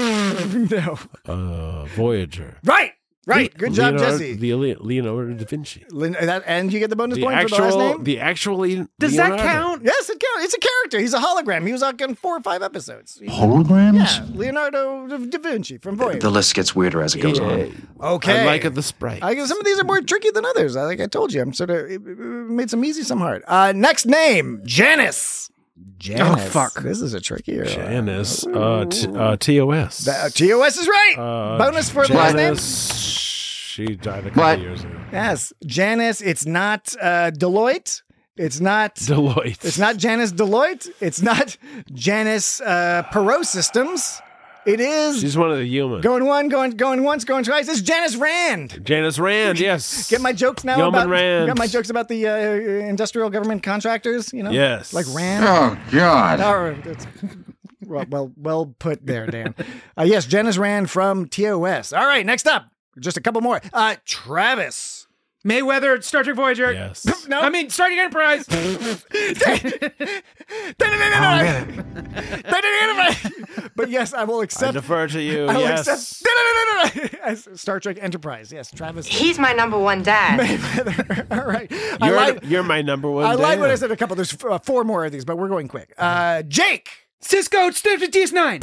No. Voyager. Right. Good job, Jesse. Leonardo da Vinci. And you get the bonus point for the last name? The actual Does that count? Yes, it counts. It's a character. He's a hologram. He was on 4 or 5 episodes. Holograms? Yeah, Leonardo da Vinci from Voyager. The list gets weirder as it goes on. Okay. I like the sprite. Some of these are more tricky than others. Like I told you, I'm sort of made some easy, some hard. Next name, Janice. Oh, fuck. This is a trickier one. Janice. TOS. TOS is right. Bonus for the last name. She died a couple years ago. Yes. Janice. It's not Deloitte. It's not Deloitte. It's not Janice Deloitte. It's not Janice Perot Systems. It is. She's one of the humans. Going once, going twice. It's Janice Rand. Janice Rand, yes. Get my jokes now Yeoman about Rand. Got my jokes about the industrial government contractors. You know, yes, like Rand. Oh God. Well put there, Dan. Yes, Janice Rand from TOS. All right, next up, just a couple more. Travis. Mayweather, Star Trek Voyager. Yes. No. I mean, Star Trek Enterprise. But yes, I will accept. I defer to you. I will yes. accept. Star Trek Enterprise. Yes, Travis. He's my number one dad. Mayweather. All right. You're my number one. I lied when I said a couple. There's 4 more of these, but we're going quick. Jake. Cisco, DS9.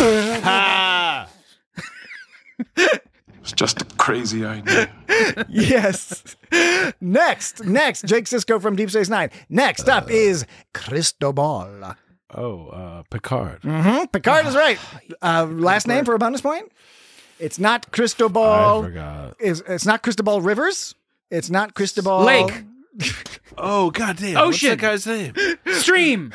It's just a crazy idea. Yes. Next, Jake Sisko from Deep Space Nine. Next up is Cristobal. Picard. Mm-hmm. Picard is right. Last name for a bonus point? It's not Cristobal. I forgot. It's not Cristobal Rivers. It's not Cristobal Lake. Oh, goddamn. Ocean. What's that guy's name? Stream.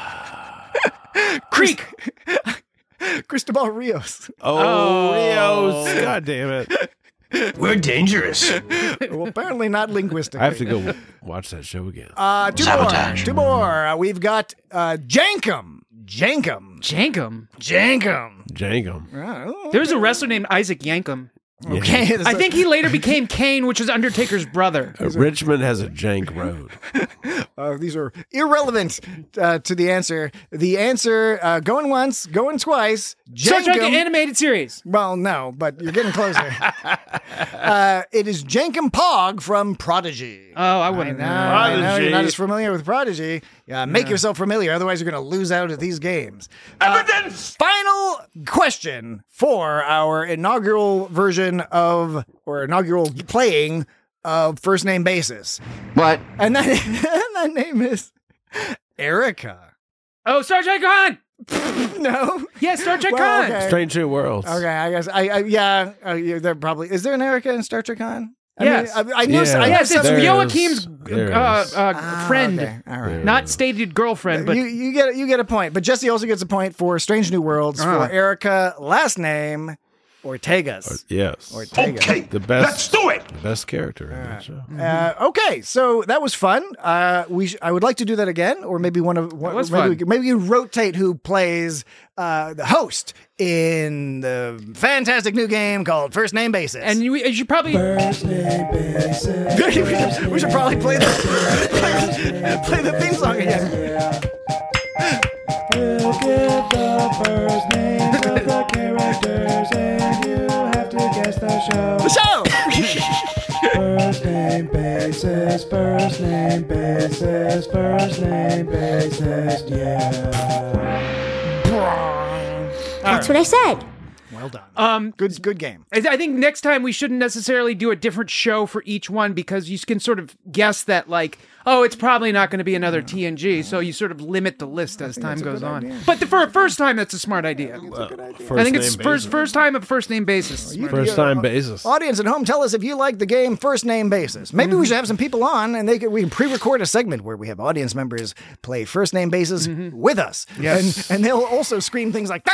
Creek. Cristobal Rios. Oh, Rios. God damn it. We're dangerous. Well, apparently not linguistically. I have to go watch that show again. Two more. We've got Jankum. Jankum. Jankum? Jankum. There was a wrestler named Isaac Yankum. Okay. I think he later became Kane, which was Undertaker's brother. Richmond has a jank road. These are irrelevant to the answer. The answer, going once, going twice. Star Trek Jankum. animated series. Well, no, but you're getting closer. It is Jankum Pog from Prodigy. Oh, I wouldn't know. I know you're not as familiar with Prodigy. Make yourself familiar, otherwise you're going to lose out at these games. Evidence! Final question for our inaugural version or inaugural playing of First Name Basis. What? And that name is Erica. Oh, Star Trek Con! No. Yeah, Star Trek Con. Okay. Strange New Worlds. Okay, I guess. There probably is there an Erica in Star Trek Con? Yes. I know. Yes, it's There Joachim's is. friend, okay. All right. not stated girlfriend. But you get a point. But Jesse also gets a point for Strange New Worlds for Erica. Last name Ortegas. Yes. Ortega. Okay, The best. let's do it. The best character in that show. Okay, so that was fun. I would like to do that again, or maybe was maybe fun. maybe you rotate who plays the host in the fantastic new game called First Name Basis. And you should probably First Name Basis. we should probably play the theme song again. We'll give the first names of the characters, and you have to guess the show. The show. First name basis, first name basis, first name basis, That's what I said. Well done. Good game. I think next time we shouldn't necessarily do a different show for each one, because you can sort of guess that, like, oh, it's probably not going to be another TNG, so you sort of limit the list as time goes on. idea. But for a first time, that's a smart idea. I think it's first time of First Name Basis. First time basis. Audience at home, tell us if you like the game First Name Basis. Maybe we should have some people on, and we can pre-record a segment where we have audience members play First Name Basis with us. Yes. And they'll also scream things like,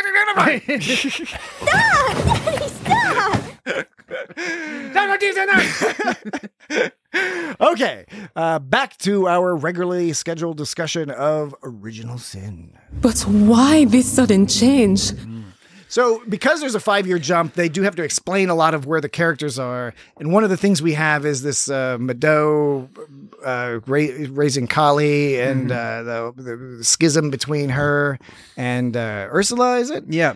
Okay, back to our regularly scheduled discussion of Original Sin. But why this sudden change? So, because there's a 5-year jump, they do have to explain a lot of where the characters are. And one of the things we have is this Mado raising Kali and the schism between her and Ursula, is it? Yeah.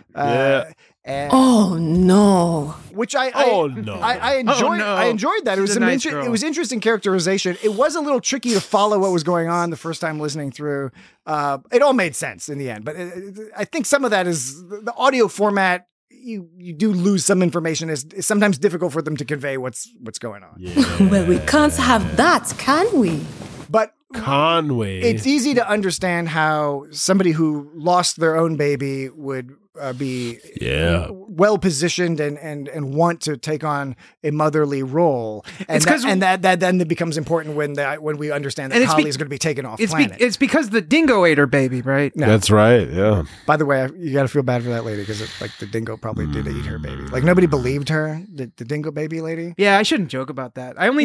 Oh no! Which I enjoyed. no. I enjoyed that. It was She's a nice girl. it was interesting characterization. It was a little tricky to follow what was going on the first time listening through. It all made sense in the end, but I think some of that is the audio format. You do lose some information. It's sometimes difficult for them to convey what's going on. Yeah. Well, we can't have that, can we? But Conway. it's easy to understand how somebody who lost their own baby would be well positioned and want to take on a motherly role, and that then becomes important when we understand that Kali is going to be taken off planet. It's because the dingo ate her baby, right? No. That's right. Yeah. By the way, you got to feel bad for that lady because the dingo probably did eat her baby. Like nobody believed her, the dingo baby lady. Yeah, I shouldn't joke about that. I only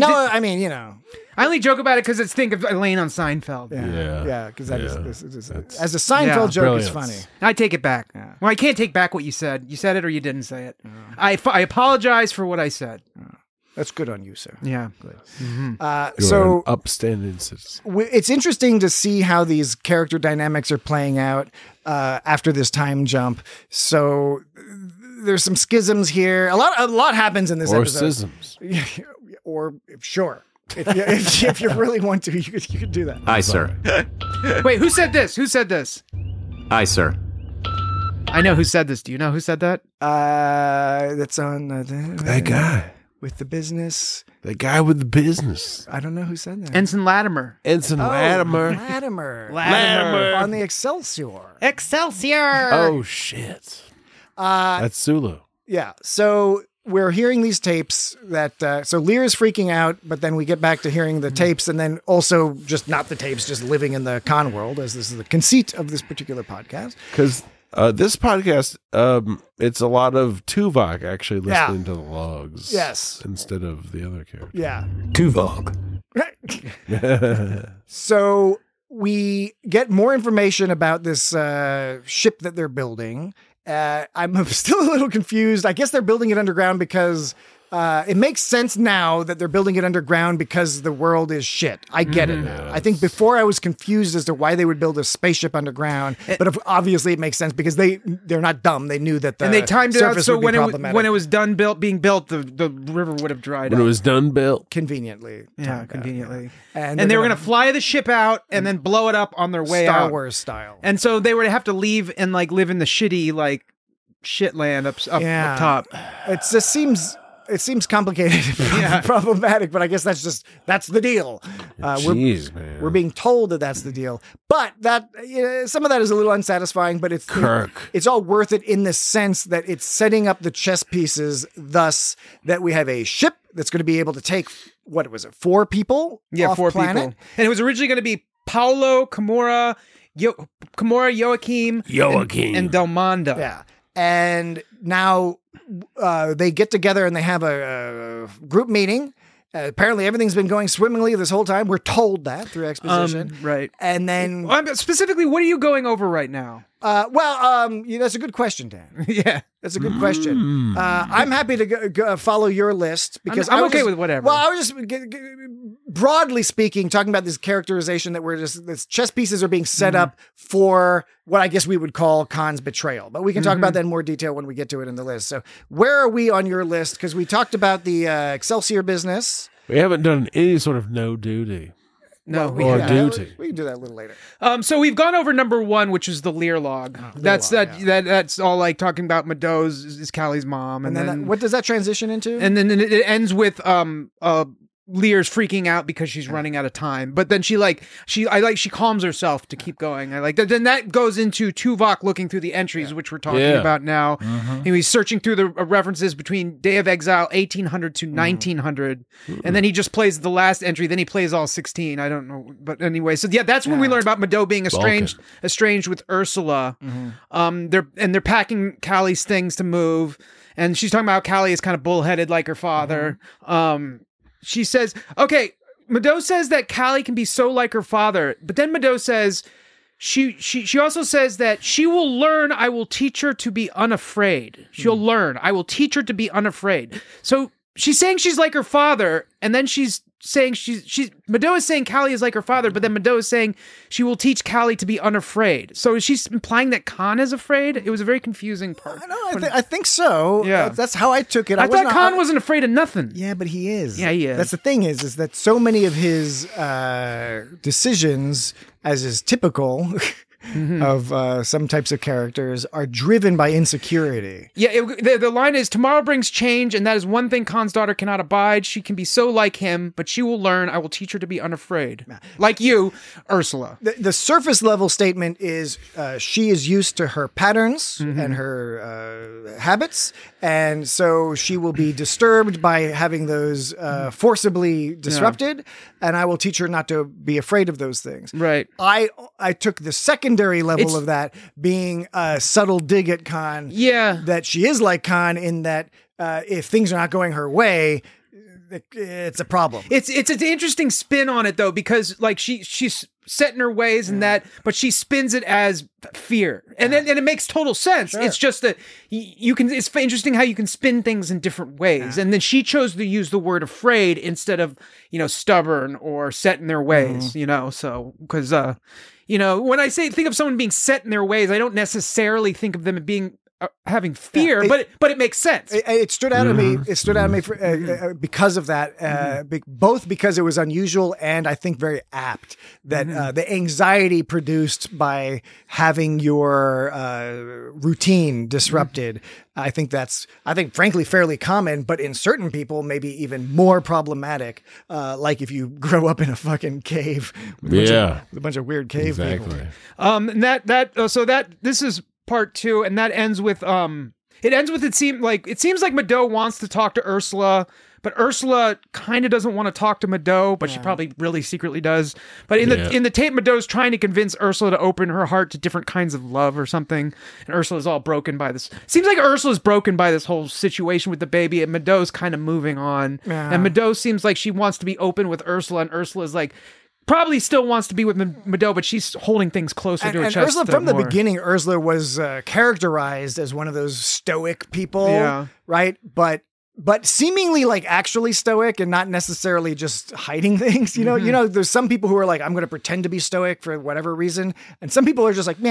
joke about it because it's think of Elaine on Seinfeld. Yeah, because as a Seinfeld joke is funny. I take it back. Yeah. Well, I can't take back what you said. You said it or you didn't say it. I apologize for what I said. That's good on you, sir. Yeah. Good. You're an upstanding citizen. It's interesting to see how these character dynamics are playing out after this time jump. So there's some schisms here. A lot happens in this episode. Or schisms. Or sure. If you really want to, you could do that. Aye, sir. Wait, who said this? Who said this? Aye, sir. I know who said this. Do you know who said that? That's on That guy. with the business. The guy with the business. I don't know who said that. Ensign Latimer. Latimer on the Excelsior. Excelsior. Oh, shit. That's Sulu. Yeah. So we're hearing these tapes that, so Lear is freaking out, but then we get back to hearing the tapes and then also just not the tapes, just living in the con world, as this is the conceit of this particular podcast. Because this podcast, it's a lot of Tuvok actually listening to the logs. Yes. Instead of the other character. Yeah. Tuvok. So we get more information about this ship that they're building. I'm still a little confused. I guess they're building it underground because it makes sense now that they're building it underground because the world is shit. I get it now. I think before I was confused as to why they would build a spaceship underground, but obviously it makes sense because they're not dumb. They knew that and they timed it out so when it was done being built, the river would have dried up. When it was done built, conveniently. Yeah, conveniently. And they were going to fly the ship out and then blow it up on their way out. Star Wars style. And so they would have to leave and like live in the shitty like shit land up top. It just seems. It seems complicated and problematic, but I guess that's the deal. Jeez, man. We're being told that that's the deal. But that some of that is a little unsatisfying, but it's all worth it in the sense that it's setting up the chess pieces thus that we have a ship that's going to be able to take, what was it, 4 people off 4 planet? people. And it was originally going to be Paolo, Kimura, Joachim, and Delmonda. Yeah. And now they get together and they have a group meeting. Apparently everything's been going swimmingly this whole time. We're told that through exposition. Right. And then... specifically, what are you going over right now? That's a good question, Dan. Yeah. That's a good question. I'm happy to go follow your list because I'm okay with whatever. Well, I was just broadly speaking talking about this characterization that this chess pieces are being set up for what I guess we would call Khan's betrayal. But we can talk about that in more detail when we get to it in the list. So where are we on your list? Because we talked about the Excelsior business. We haven't done any sort of no duty. No, duty. We can do that a little later. So we've gone over number 1, which is the Lear log. That's all like talking about Meadows is Callie's mom, and then what does that transition into? And then it ends with Lear's freaking out because she's running out of time, but then she calms herself to keep going. Then that goes into Tuvok looking through the entries, which we're talking about now. And he's searching through the references between Day of Exile 1800 to 1900, and then he just plays the last entry. Then he plays all 16. I don't know, but anyway. So that's when we learn about Meadow being estranged with Ursula. They're packing Callie's things to move, and she's talking about how Callie is kind of bullheaded like her father. She says, okay, Meadow says that Callie can be so like her father, but then Meadow says, she also says that she will learn, I will teach her to be unafraid. She'll learn, I will teach her to be unafraid. So she's saying she's like her father, and then she's saying Meadow is saying Callie is like her father, but then Meadow is saying she will teach Callie to be unafraid. So is she implying that Khan is afraid? It was a very confusing part. I think so. Yeah. That's how I took it. I thought Khan wasn't afraid of nothing. Yeah, but he is. Yeah, he is. That's the thing is that so many of his decisions, as is typical of some types of characters, are driven by insecurity. Yeah, the line is, tomorrow brings change, and that is one thing Khan's daughter cannot abide. She can be so like him, but she will learn. I will teach her to be unafraid. Like you, Ursula. The surface level statement is she is used to her patterns and her habits, and so she will be disturbed by having those forcibly disrupted, and I will teach her not to be afraid of those things. Right. I took the secondary level of that being a subtle dig at Khan. Yeah. That she is like Khan in that if things are not going her way, it's a problem. It's an interesting spin on it though, because like she's set in her ways and that, but she spins it as fear, and then it makes total sense. Sure. It's just that it's interesting how you can spin things in different ways, and then she chose to use the word afraid instead of stubborn or set in their ways. So because when I think of someone being set in their ways, I don't necessarily think of them being having fear, but it makes sense. It stood out at me. It stood out at me because of that, both because it was unusual and I think very apt that the anxiety produced by having your routine disrupted. I think frankly fairly common, but in certain people maybe even more problematic. Like if you grow up in a fucking cave, with a bunch of weird cave people. So this is part 2, and that ends with it seems like Meadow wants to talk to Ursula, but Ursula kind of doesn't want to talk to Meadow, but she probably really secretly does. But in the tape, Meadow's trying to convince Ursula to open her heart to different kinds of love or something, and Ursula's all broken by this. Seems like Ursula's broken by this whole situation with the baby, and Meadow's kind of moving on. And Meadow seems like she wants to be open with Ursula, and Ursula's like, probably still wants to be with Mado, but she's holding things closer to her chest. Ursula, from the more. beginning, Ursula was characterized as one of those stoic people, right? But seemingly like actually stoic and not necessarily just hiding things. You know, there's some people who are like, I'm going to pretend to be stoic for whatever reason. And some people are just like,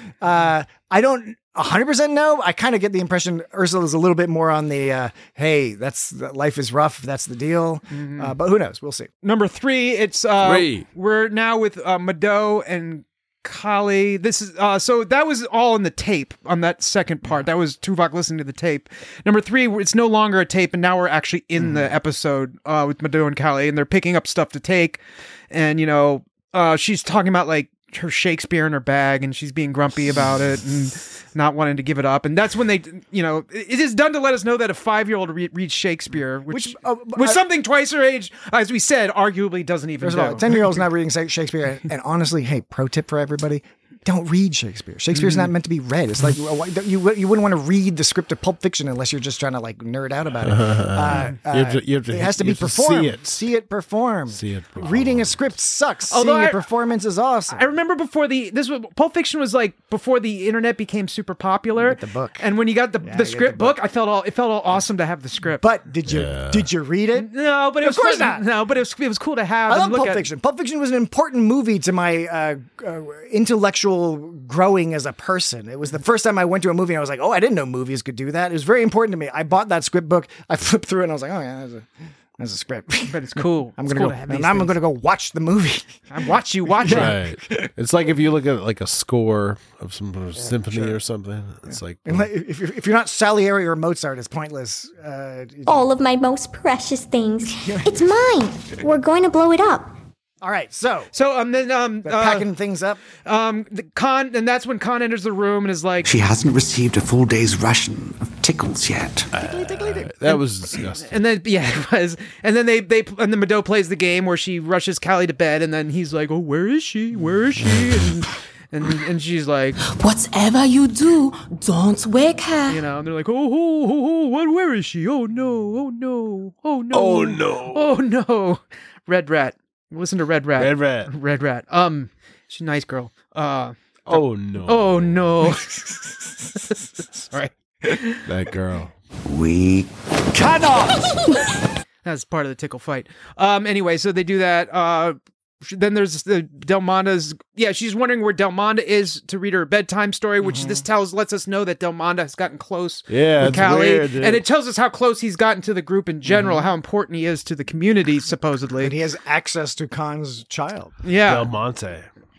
I don't 100% know. I kind of get the impression Ursula is a little bit more on the, hey, life is rough. That's the deal. But who knows? We'll see. Number 3, it's, we're now with Mado and Kali. This is so that was all in the tape on that second part. That was Tuvok listening to the tape. Number 3, it's no longer a tape, and now we're actually in the episode with Mado and Kali, and they're picking up stuff to take. And she's talking about like her Shakespeare in her bag, and she's being grumpy about it and not wanting to give it up. And that's when they, it is done to let us know that a 5-year-old reads Shakespeare, which something twice her age, as we said, arguably doesn't even First do. of all, 10-year-old's not reading Shakespeare. And honestly, hey, pro tip for everybody. Don't read Shakespeare. Shakespeare's not meant to be read. It's like you wouldn't want to read the script of Pulp Fiction unless you're just trying to like nerd out about it. It has to be performed. See it performed. Reading a script sucks. Although Seeing a performance is awesome. I remember Pulp Fiction was like before the internet became super popular. The book, and when you got the script book, it felt all awesome to have the script. But did you read it? No, but of course not. No, but it was cool to have. I love Pulp Fiction. Pulp Fiction was an important movie to my intellectual growing as a person. It was the first time I went to a movie and I was like, oh, I didn't know movies could do that. It was very important to me. I bought that script book. I flipped through it and I was like, oh yeah, there's a script. But it's cool. I'm gonna go watch the movie. I watch you watch it. It's like if you look at like a score of some symphony or something. It's like if you're not Salieri or Mozart, it's pointless. All of my most precious things. It's mine. We're going to blow it up. All right, so then packing things up. Khan, and that's when Khan enters the room and is like, she hasn't received a full day's ration of tickles yet. That was disgusting. And then it was. And then and then Mado plays the game where she rushes Kali to bed, and then he's like, oh, where is she? Where is she? And she's like, whatever you do, don't wake her. And they're like, where is she? Oh no, Red Rat. Listen to Red Rat. Red Rat. She's a nice girl. Oh no. Oh no. Sorry. That girl. We cannot. That's part of the tickle fight. Anyway, so they do that. Then there's the Delmonda's. Yeah, she's wondering where Delmonda is to read her bedtime story, which this lets us know that Delmonda has gotten close with Kali. Weird, and it tells us how close he's gotten to the group in general, how important he is to the community, supposedly. And he has access to Khan's child. Yeah. Del Monte.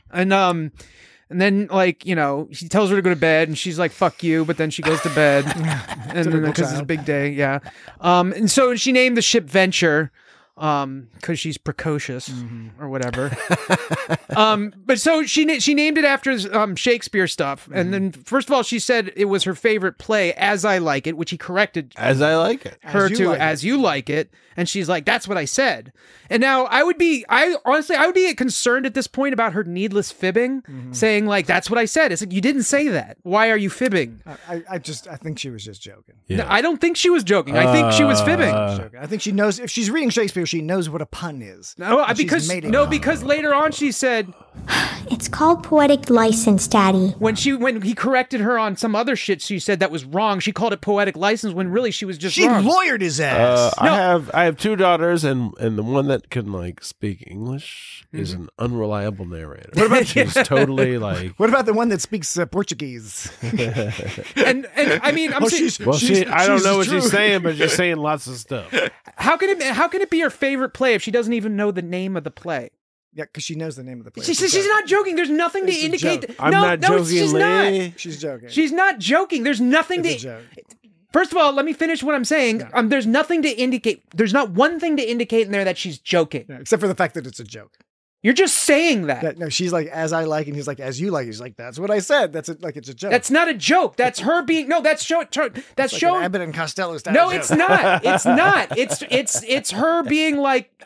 And then, he tells her to go to bed, and she's like, fuck you, but then she goes to bed. And then, because it's a big day, yeah. And so she named the ship Venture, because she's precocious or whatever. But so she named it after Shakespeare stuff. And then, first of all, she said it was her favorite play, As I Like It, which he corrected As I Like It. her to As You Like It. And she's like, that's what I said. And now I would be concerned at this point about her needless fibbing, saying like, that's what I said. It's like, you didn't say that. Why are you fibbing? I think she was just joking. Yeah. No, I don't think she was joking. I think she was fibbing. I think she knows, if she's reading Shakespeare, she knows what a pun is. Because later on she said, it's called poetic license, Daddy. When he corrected her on some other shit, she said that was wrong. She called it poetic license when really she was just wrong. She lawyered his ass. I have 2 daughters, and the one that can speak English is an unreliable narrator. What about she's totally like? What about the one that speaks Portuguese? and I mean, I don't know what she's saying, but she's saying lots of stuff. How can it be her favorite play if she doesn't even know the name of the play? Yeah, because she knows the name of the play. She's not joking. There's nothing to indicate. I'm not joking. She's not. She's joking. She's not joking. There's nothing to. First of all, let me finish what I'm saying. Yeah. There's nothing to indicate. There's not one thing to indicate in there that she's joking. Yeah, except for the fact that it's a joke. You're just saying that. No, she's like, as I like, and he's like, as you like. He's like, that's what I said. It's a joke. That's not a joke. That's her being. No, that's showing. That's showing. Like Abbott and Costello style. No, it's not. It's not. It's her being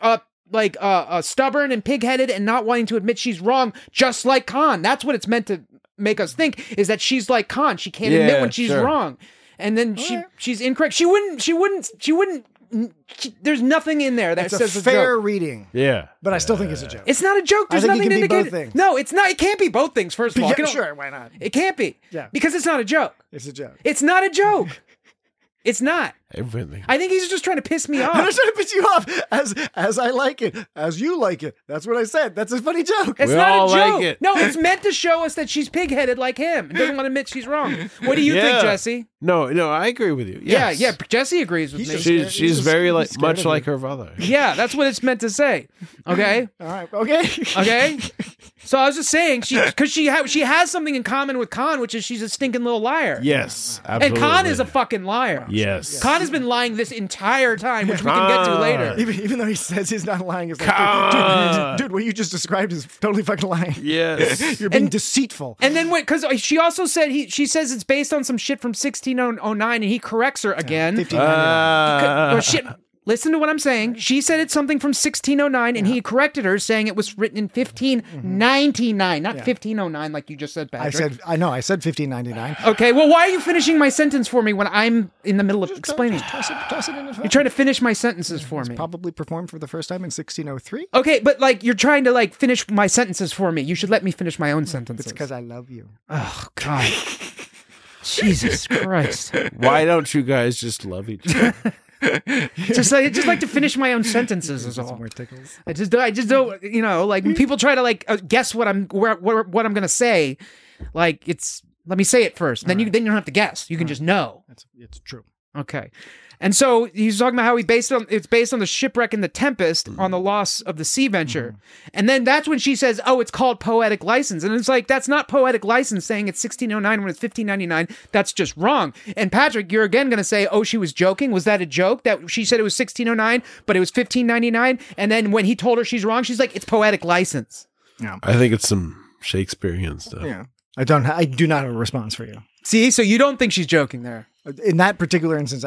stubborn and pigheaded and not wanting to admit she's wrong, just like Khan. That's what it's meant to make us think, is that she's like Khan. She can't admit when she's wrong. And then she's incorrect. She wouldn't there's nothing in there that It's says a a fair joke. reading. Yeah. But I still think it's a joke. It's not a joke. There's I think nothing it can be indicated. both things. No, it's not. It can't be both things. First of all, Yeah, It can- sure, why not? It can't be. Yeah. Because it's not a joke. It's a joke. It's not a joke. It's not. Everything. I think he's just trying to piss me off. I'm not trying to piss you off as I like it, as you like it. That's what I said. That's a funny joke. It's We not all a joke. like it. No, it's meant to show us that she's pig-headed like him and doesn't want to admit she's wrong. What do you think, Jesse? No, I agree with you. Yes. Yeah. Jesse agrees with me. She's very much like her father. Yeah, that's what it's meant to say. Okay. All right. Okay. Okay. So I was just saying, because she has something in common with Khan, which is she's a stinking little liar. Yes, absolutely. And Khan is a fucking liar. Yes. Khan has been lying this entire time, which we can get to later. Even though he says he's not lying, it's like, dude, what you just described is totally fucking lying. Yes. You're being deceitful. And then because she also said she says it's based on some shit from 1609, and he corrects her again. 1599. Shit. Listen to what I'm saying. She said it's something from 1609, and he corrected her, saying it was written in 1599, not 1509, like you just said, Patrick. I know. I said 1599. Okay, well, why are you finishing my sentence for me when I'm in the middle of explaining? Toss it in. You're trying to finish my sentences for me. Probably performed for the first time in 1603. Okay, but you're trying to finish my sentences for me. You should let me finish my own sentences. It's because I love you. Oh God, Jesus Christ! Why don't you guys just love each other? I just like to finish my own sentences is all. More tickles. I just don't, when people try to guess what I'm gonna say, let me say it first. Then you don't have to guess. You can just know. It's true. Okay. And so he's talking about how it's based on the shipwreck and the Tempest, on the loss of the Sea Venture. And then that's when she says, oh, it's called poetic license. And it's like, that's not poetic license saying it's 1609 when it's 1599. That's just wrong. And Patrick, you're again going to say, oh, she was joking. Was that a joke that she said it was 1609, but it was 1599? And then when he told her she's wrong, she's like, it's poetic license. Yeah. I think it's some Shakespearean stuff. Yeah. I do not have a response for you. See, so you don't think she's joking there? In that particular instance,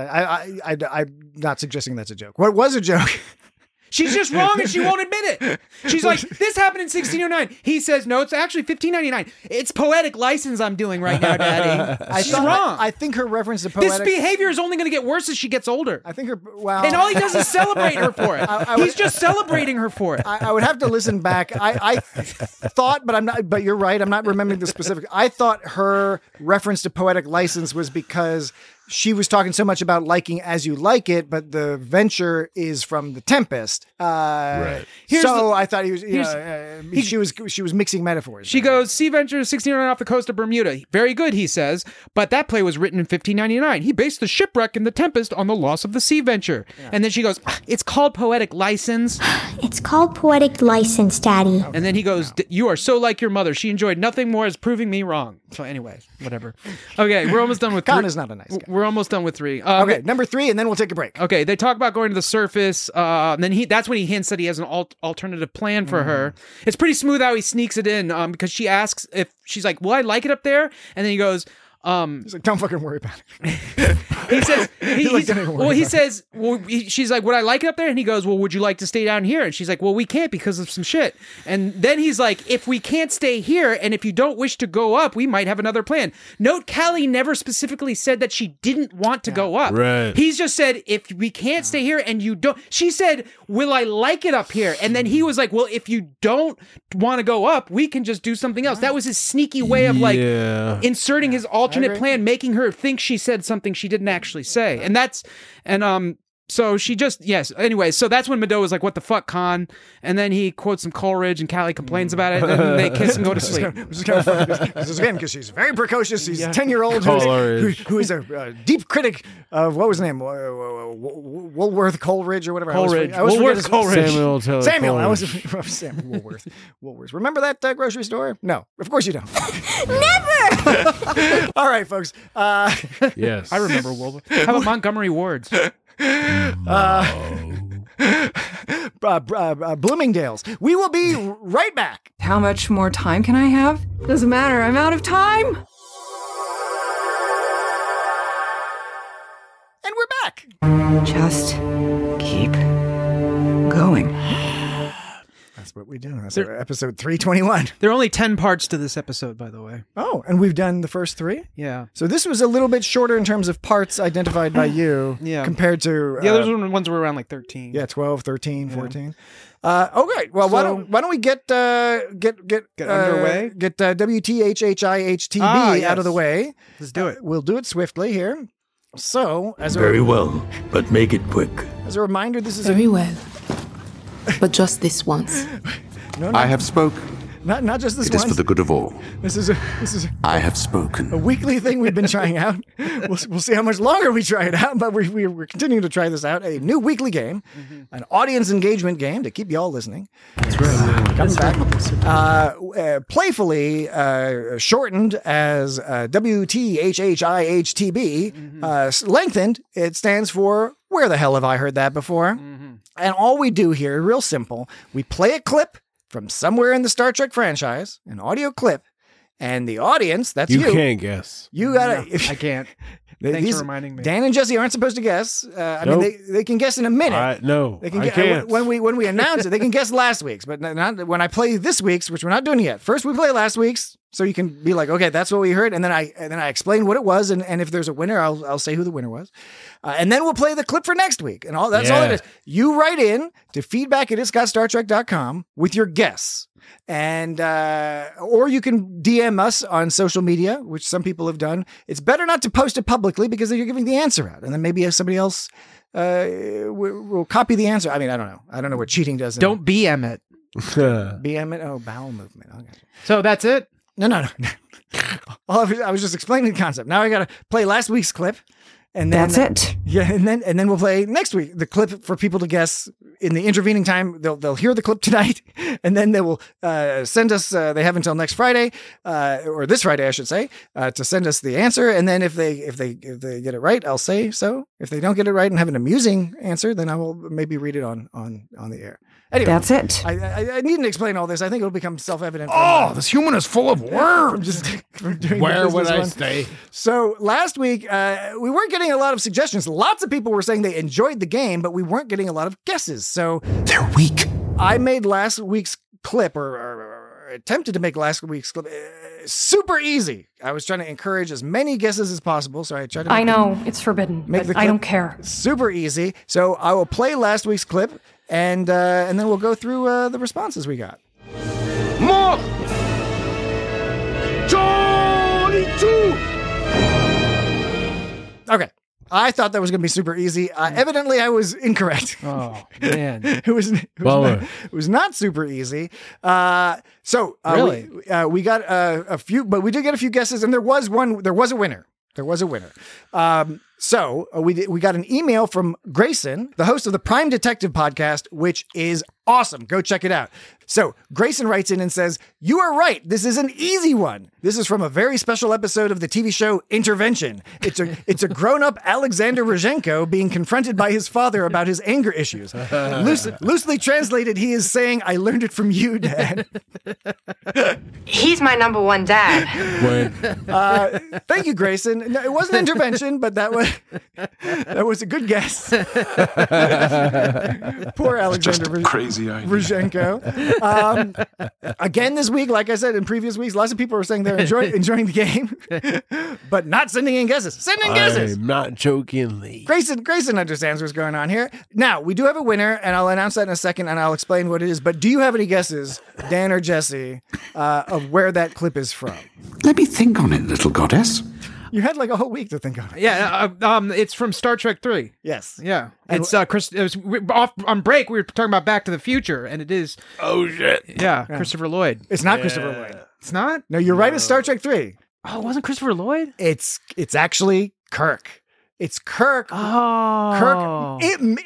I'm not suggesting that's a joke. What was a joke? She's just wrong and she won't admit it. She's like, this happened in 1609. He says, no, it's actually 1599. It's poetic license I'm doing right now, Daddy. She's wrong. I think her reference to poetic... This behavior is only going to get worse as she gets older. I think her... Well... And all he does is celebrate her for it. He's just celebrating her for it. I would have to listen back. I thought, but I'm not... But you're right. I'm not remembering the specific... I thought her reference to poetic license was because... she was talking so much about liking as you like it, but the venture is from the Tempest. Right. I thought he was. She was mixing metaphors. She goes, Sea Venture is 1609 off the coast of Bermuda. Very good, he says. But that play was written in 1599. He based the shipwreck and the Tempest on the loss of the Sea Venture. Yeah. And then she goes, it's called poetic license. It's called poetic license, Daddy. And then he goes, you are so like your mother. She enjoyed nothing more as proving me wrong. So anyway, whatever. Okay, we're almost done with Khan is not a nice guy. We're almost done with 3. Okay, number 3, and then we'll take a break. Okay, they talk about going to the surface. And then that's when he hints that he has an alternative plan for her. It's pretty smooth how he sneaks it in because she asks if she's like, "Well, I like it up there," and then he goes, he's like, don't fucking worry about it. He says, she's like, would I like it up there? And he goes, well, would you like to stay down here? And she's like, well, we can't because of some shit. And then he's like, if we can't stay here and if you don't wish to go up, we might have another plan. Note, Callie never specifically said that she didn't want to go up. Right. He's just said, if we can't stay here and you don't, she said, will I like it up here? And then he was like, well, if you don't want to go up, we can just do something else. That was his sneaky way of inserting his alternate plan, making her think she said something she didn't actually say. So she just, yes. Anyway, so that's when Mado was like, what the fuck, Khan? And then he quotes some Coleridge and Callie complains about it, and then they kiss and go to sleep. Which is kind of funny. This is again because she's very precocious. She's a 10-year-old who is a deep critic of, what was his name? Woolworth Coleridge or whatever. Coleridge. Woolworth Coleridge. Samuel. I was Sam Woolworth. Remember that grocery store? No, of course you don't. Never! All right, folks. Yes. I remember Woolworth. How about Montgomery Wards? Bloomingdale's. We will be right back. How much more time can I have? Doesn't matter. I'm out of time. And we're back. Just keep going. That's what we do. That's episode 321. There are only 10 parts to this episode, by the way. Oh, and we've done the first 3? Yeah. So this was a little bit shorter in terms of parts identified by you compared to... the other ones were around like 13. Yeah, 12, 13, 14. Okay, well, why don't we get underway? Get WTHHIHTB out of the way. Let's do it. We'll do it swiftly here. So, Very well, but make it quick. As a reminder, this is very well, but just this once. No. I have spoken. Not just this It once. is for the good of all. This is I have spoken. a weekly thing we've been trying out. We'll see how much longer we try it out, but we're continuing to try this out. A new weekly game, an audience engagement game to keep you all listening. That's right. Comes back. Playfully shortened as WTHHIHTB, lengthened, it stands for Where the Hell Have I Heard That Before? And all we do here, real simple, we play a clip from somewhere in the Star Trek franchise, an audio clip, and the audience, that's you. You can't guess. You gotta... I can't. Thanks for reminding me. Dan and Jesse aren't supposed to guess. I mean, they can guess in a minute. No, they can I can't. When we announce it, they can guess last week's, but not when I play this week's, which we're not doing yet. First, we play last week's, so you can be like, okay, that's what we heard, and then I explain what it was, and if there's a winner, I'll say who the winner was, and then we'll play the clip for next week, and all all it is. You write in to feedback@itsgotstartrek.com with your guess. And or you can DM us on social media, which some people have done. It's better not to post it publicly because then you're giving the answer out, and then maybe if somebody else will copy the answer. I mean, I don't know. I don't know what cheating does. Don't BM it. BM it. Oh, bowel movement. Okay. So that's it. No. I was just explaining the concept. Now I got to play last week's clip. And then, that's it. Yeah, and then we'll play next week the clip for people to guess. In the intervening time, they'll hear the clip tonight, and then they will send us. They have until next Friday, or this Friday, I should say, to send us the answer. And then if they get it right, I'll say so. If they don't get it right and have an amusing answer, then I will maybe read it on the air. Anyway, that's it. I needn't explain all this. I think it'll become self-evident. This human is full of worms. Where would I stay? So last week, we weren't getting a lot of suggestions. Lots of people were saying they enjoyed the game, but we weren't getting a lot of guesses. So they're weak. I made last week's clip, or attempted to make last week's clip, super easy. I was trying to encourage as many guesses as possible, so I tried to. I know it's forbidden, but I don't care. Super easy. So I will play last week's clip, and then we'll go through the responses we got. More. Johnny 2. Okay. I thought that was going to be super easy. Evidently, I was incorrect. Oh, man. It was not super easy. Really? We got a few, but we did get a few guesses, and there was a winner. So we got an email from Grayson, the host of the Prime Detective podcast, which is awesome. Go check it out. So Grayson writes in and says, "You are right. This is an easy one. This is from a very special episode of the TV show Intervention. It's a grown-up Alexander Rozhenko being confronted by his father about his anger issues. Loosely translated, he is saying, 'I learned it from you, Dad.'" He's my number one dad. Thank you, Grayson. No, it wasn't Intervention, but that was a good guess. Poor Alexander crazy idea. Rozhenko. Again this week, like I said in previous weeks, lots of people are saying they're enjoying the game, but not sending in guesses. Send in guesses. I'm not jokingly. Grayson understands what's going on here. Now, we do have a winner, and I'll announce that in a second, and I'll explain what it is. But do you have any guesses, Dan or Jesse, of where that clip is from? Let me think on it, little goddess. You had like a whole week to think on it. Yeah, it's from Star Trek 3. Yes. Yeah. It's Chris. It was off on break. We were talking about Back to the Future, and it is. Oh shit! Yeah, Christopher Lloyd. It's not Christopher Lloyd. It's not. No, you're right. It's Star Trek 3. Oh, it wasn't Christopher Lloyd? It's actually Kirk. It's Kirk. Oh, Kirk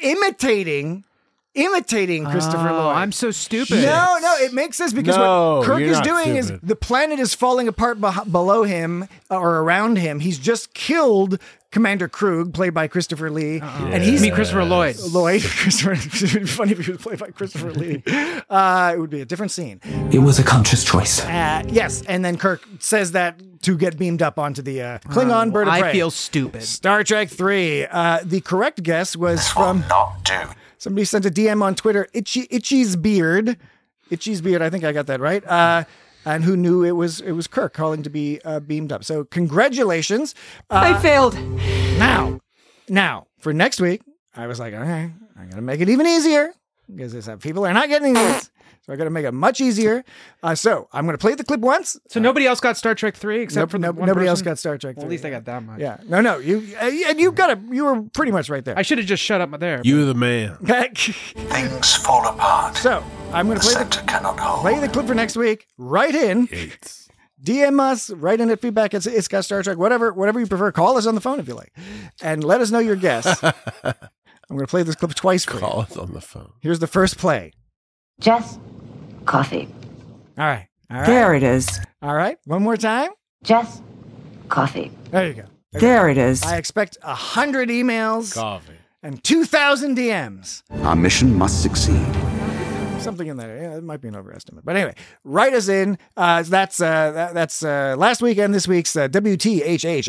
imitating Christopher Lloyd. I'm so stupid. No, it makes sense because what Kirk is doing is the planet is falling apart below him or around him. He's just killed Commander Krug, played by Christopher Lee, and he's Christopher Lloyd. Christopher. It would be funny if he was played by Christopher Lee. It would be a different scene. It was a conscious choice. Yes, and then Kirk says that to get beamed up onto the Klingon bird of prey. I feel stupid. Star Trek 3. The correct guess was from. Somebody sent a DM on Twitter, Itchy's Beard, Itchy's beard. I think I got that right. And who knew it was Kirk calling to be beamed up. So congratulations. I failed. Now, for next week, I was like, okay, I'm going to make it even easier because people are not getting this. So I got to make it much easier. So I'm going to play the clip once. So nobody else got Star Trek 3 except for nobody else got Star Trek 3. Well, at least I got that much. Yeah. No. You were pretty much right there. I should have just shut up there. You the man. Things fall apart. So I'm going to play the clip for next week. Write in. DM us, write in at feedback. It's got Star Trek, whatever you prefer. Call us on the phone if you like, and let us know your guess. I'm going to play this clip twice for you. Call us on the phone. Here's the first play. Just coffee. All right. There it is. All right. One more time. Just coffee. There you go. There it is. I expect 100 emails. Coffee. And 2,000 DMs. Our mission must succeed. Something in there. Yeah, it might be an overestimate. But anyway, write us in. That's last week and this week's WTHHIHTB.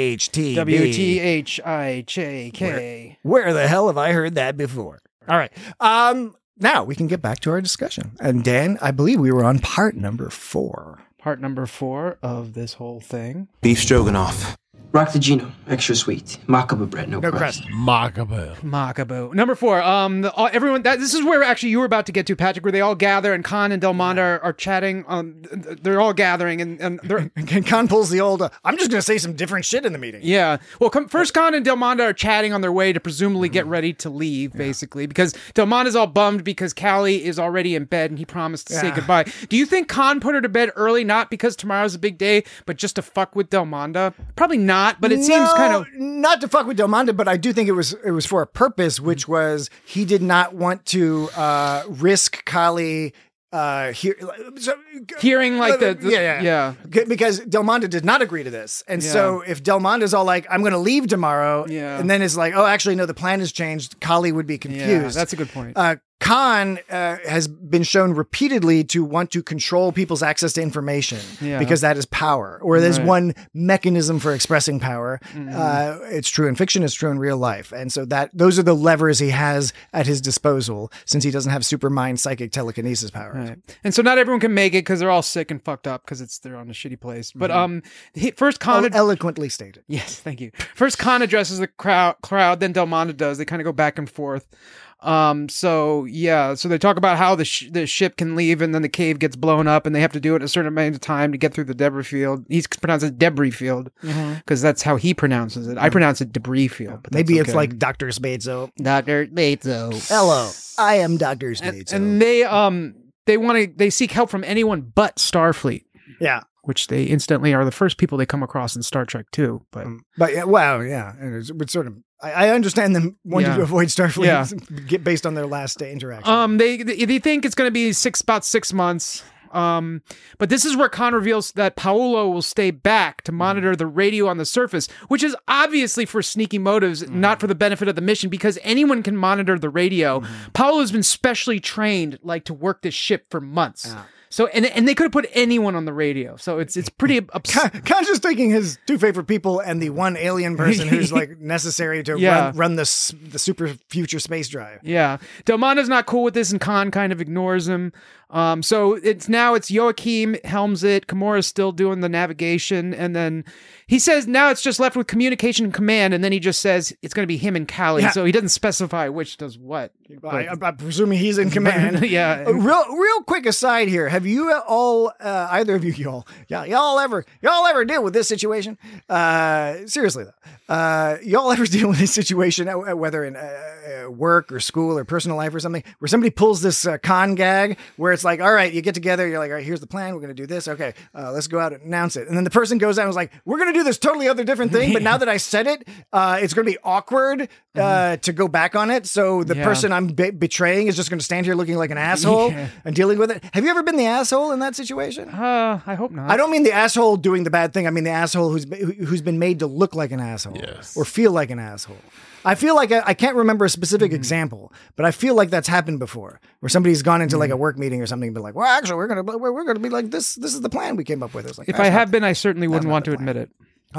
WTHIJK. Where the hell have I heard that before? All right. Now we can get back to our discussion. And Dan, I believe we were on part number 4. Part number 4 of this whole thing. Beef stroganoff. Roctagino, extra sweet. Makabu bread, no crust. Makabu. Number 4. Everyone. This is where actually you were about to get to, Patrick, where they all gather and Khan and Delmonte are chatting. They're all gathering and they're. And Khan pulls the old. I'm just going to say some different shit in the meeting. Yeah. Well, first Khan and Delmonte are chatting on their way to presumably get ready to leave, basically, because Delmonte's all bummed because Callie is already in bed and he promised to say goodbye. Do you think Khan put her to bed early, not because tomorrow's a big day, but just to fuck with Delmonte? Probably not. But it seems kind of not to fuck with Delmonte, but I do think it was for a purpose, which was he did not want to risk Kali hearing like the because Delmonte did not agree to this, and so if Delmonte is all like, "I'm going to leave tomorrow," and then it's like, "Oh, actually, no, the plan has changed," Kali would be confused. Yeah, that's a good point. Khan has been shown repeatedly to want to control people's access to information because that is power, or there's one mechanism for expressing power. It's true in fiction, it's true in real life. And so those are the levers he has at his disposal since he doesn't have supermind psychic telekinesis powers. Right. And so not everyone can make it because they're all sick and fucked up because they're on a shitty place. But first Khan... eloquently stated. Yes, thank you. First Khan addresses the crowd, then Delmonte does. They kind of go back and forth. So they talk about how the ship can leave and then the cave gets blown up and they have to do it a certain amount of time to get through the debris field. He pronounces it debris field because that's how he pronounces it. I pronounce it debris field. But maybe it's like Dr. Spadezo. Dr. Spadezo. Hello, I am Dr. Spadezo. And they seek help from anyone but Starfleet. Yeah. Which they instantly are the first people they come across in Star Trek 2. But it's sort of, I understand them wanting to avoid Starfleet based on their last interaction. They think it's going to be about 6 months. But this is where Khan reveals that Paolo will stay back to monitor the radio on the surface, which is obviously for sneaky motives, not for the benefit of the mission, because anyone can monitor the radio. Paolo's been specially trained to work this ship for months. So and they could have put anyone on the radio. So it's pretty Khan's just taking his 2 favorite people and the one alien person who's necessary to run the super future space drive. Yeah. Delmonte's not cool with this and Khan kind of ignores him. So it's Joachim helms it. Kimura's still doing the navigation, and then he says now it's just left with communication and command, and then he just says it's going to be him and Callie. So he doesn't specify which does what. I'm presuming he's in command. Yeah. Real quick aside here. Have you all, either of you, y'all ever deal with this situation? Seriously though, y'all ever deal with this situation, whether in work or school or personal life or something, where somebody pulls this con gag where it's like, all right, you get together, you're like, all right, here's the plan, we're going to do this. Okay, let's go out and announce it. And then the person goes out and was like, we're going to do this totally other different thing, but now that I said it, it's going to be awkward to go back on it. So the person I'm betraying is just going to stand here looking like an asshole and dealing with it. Have you ever been the asshole in that situation? I hope not. I don't mean the asshole doing the bad thing. I mean the asshole who's been made to look like an asshole or feel like an asshole. I feel like I can't remember a specific example, but I feel like that's happened before, where somebody's gone into a work meeting or something, and been like, "Well, actually, we're gonna be like this. This is the plan we came up with." It's like, if I have been, I certainly wouldn't want to admit it. Okay.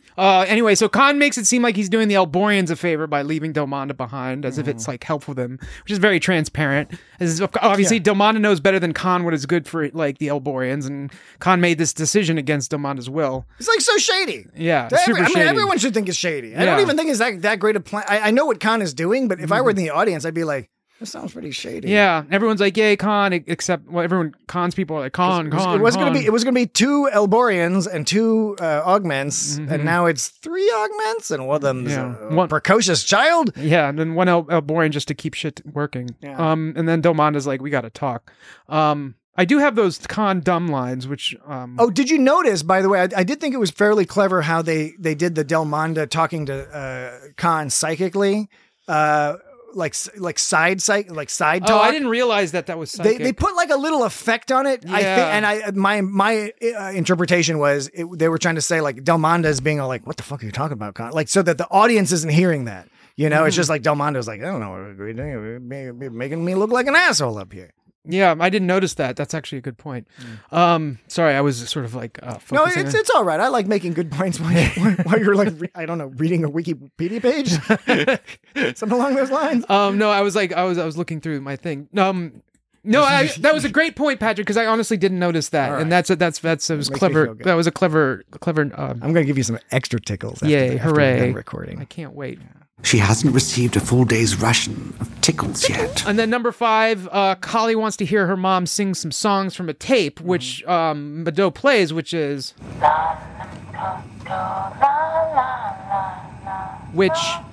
Anyway, so Khan makes it seem like he's doing the Elborians a favor by leaving Delmonda behind, as if it's like helpful them, which is very transparent. As obviously, Delmonda knows better than Khan what is good for like the Elborians, and Khan made this decision against Delmonda's will. It's like so shady. Yeah, super shady. Everyone should think it's shady. I don't even think it's that great a plan. I know what Khan is doing, but if I were in the audience, I'd be like, that sounds pretty shady. Yeah, everyone's like, "Yay, Khan!" Except Khan's people are like, "Khan." It was gonna be 2 Elborians and 2 augments, and now it's 3 augments, and one of them's one precocious child. Yeah, and then 1 Elborian just to keep shit working. Yeah. And then Delmonda's like, "We got to talk." I do have those Khan dumb lines, which. Oh, did you notice? By the way, I did think it was fairly clever how they did the Delmonda talking to Khan psychically. Like side talk. I didn't realize that was psychic. They put like a little effect on it. Yeah. I think, and my interpretation was they were trying to say like Delmonda is being all like, what the fuck are you talking about, Khan? Like, so that the audience isn't hearing that. You know, it's just like Delmonda's like, I don't know what we're doing. You're making me look like an asshole up here. Yeah, I didn't notice that. That's actually a good point. Sorry, I was sort of like no, it's all right. I like making good points while you're like I don't know, reading a Wikipedia page, something along those lines. No, I was looking through my thing. That was a great point, Patrick, because I honestly didn't notice that, right. And that was clever. That was a clever. I'm going to give you some extra tickles. Yay! Hooray! Recording. I can't wait. She hasn't received a full day's ration of tickles yet. And then number 5, Kali wants to hear her mom sing some songs from a tape, which Mado plays, which is... Which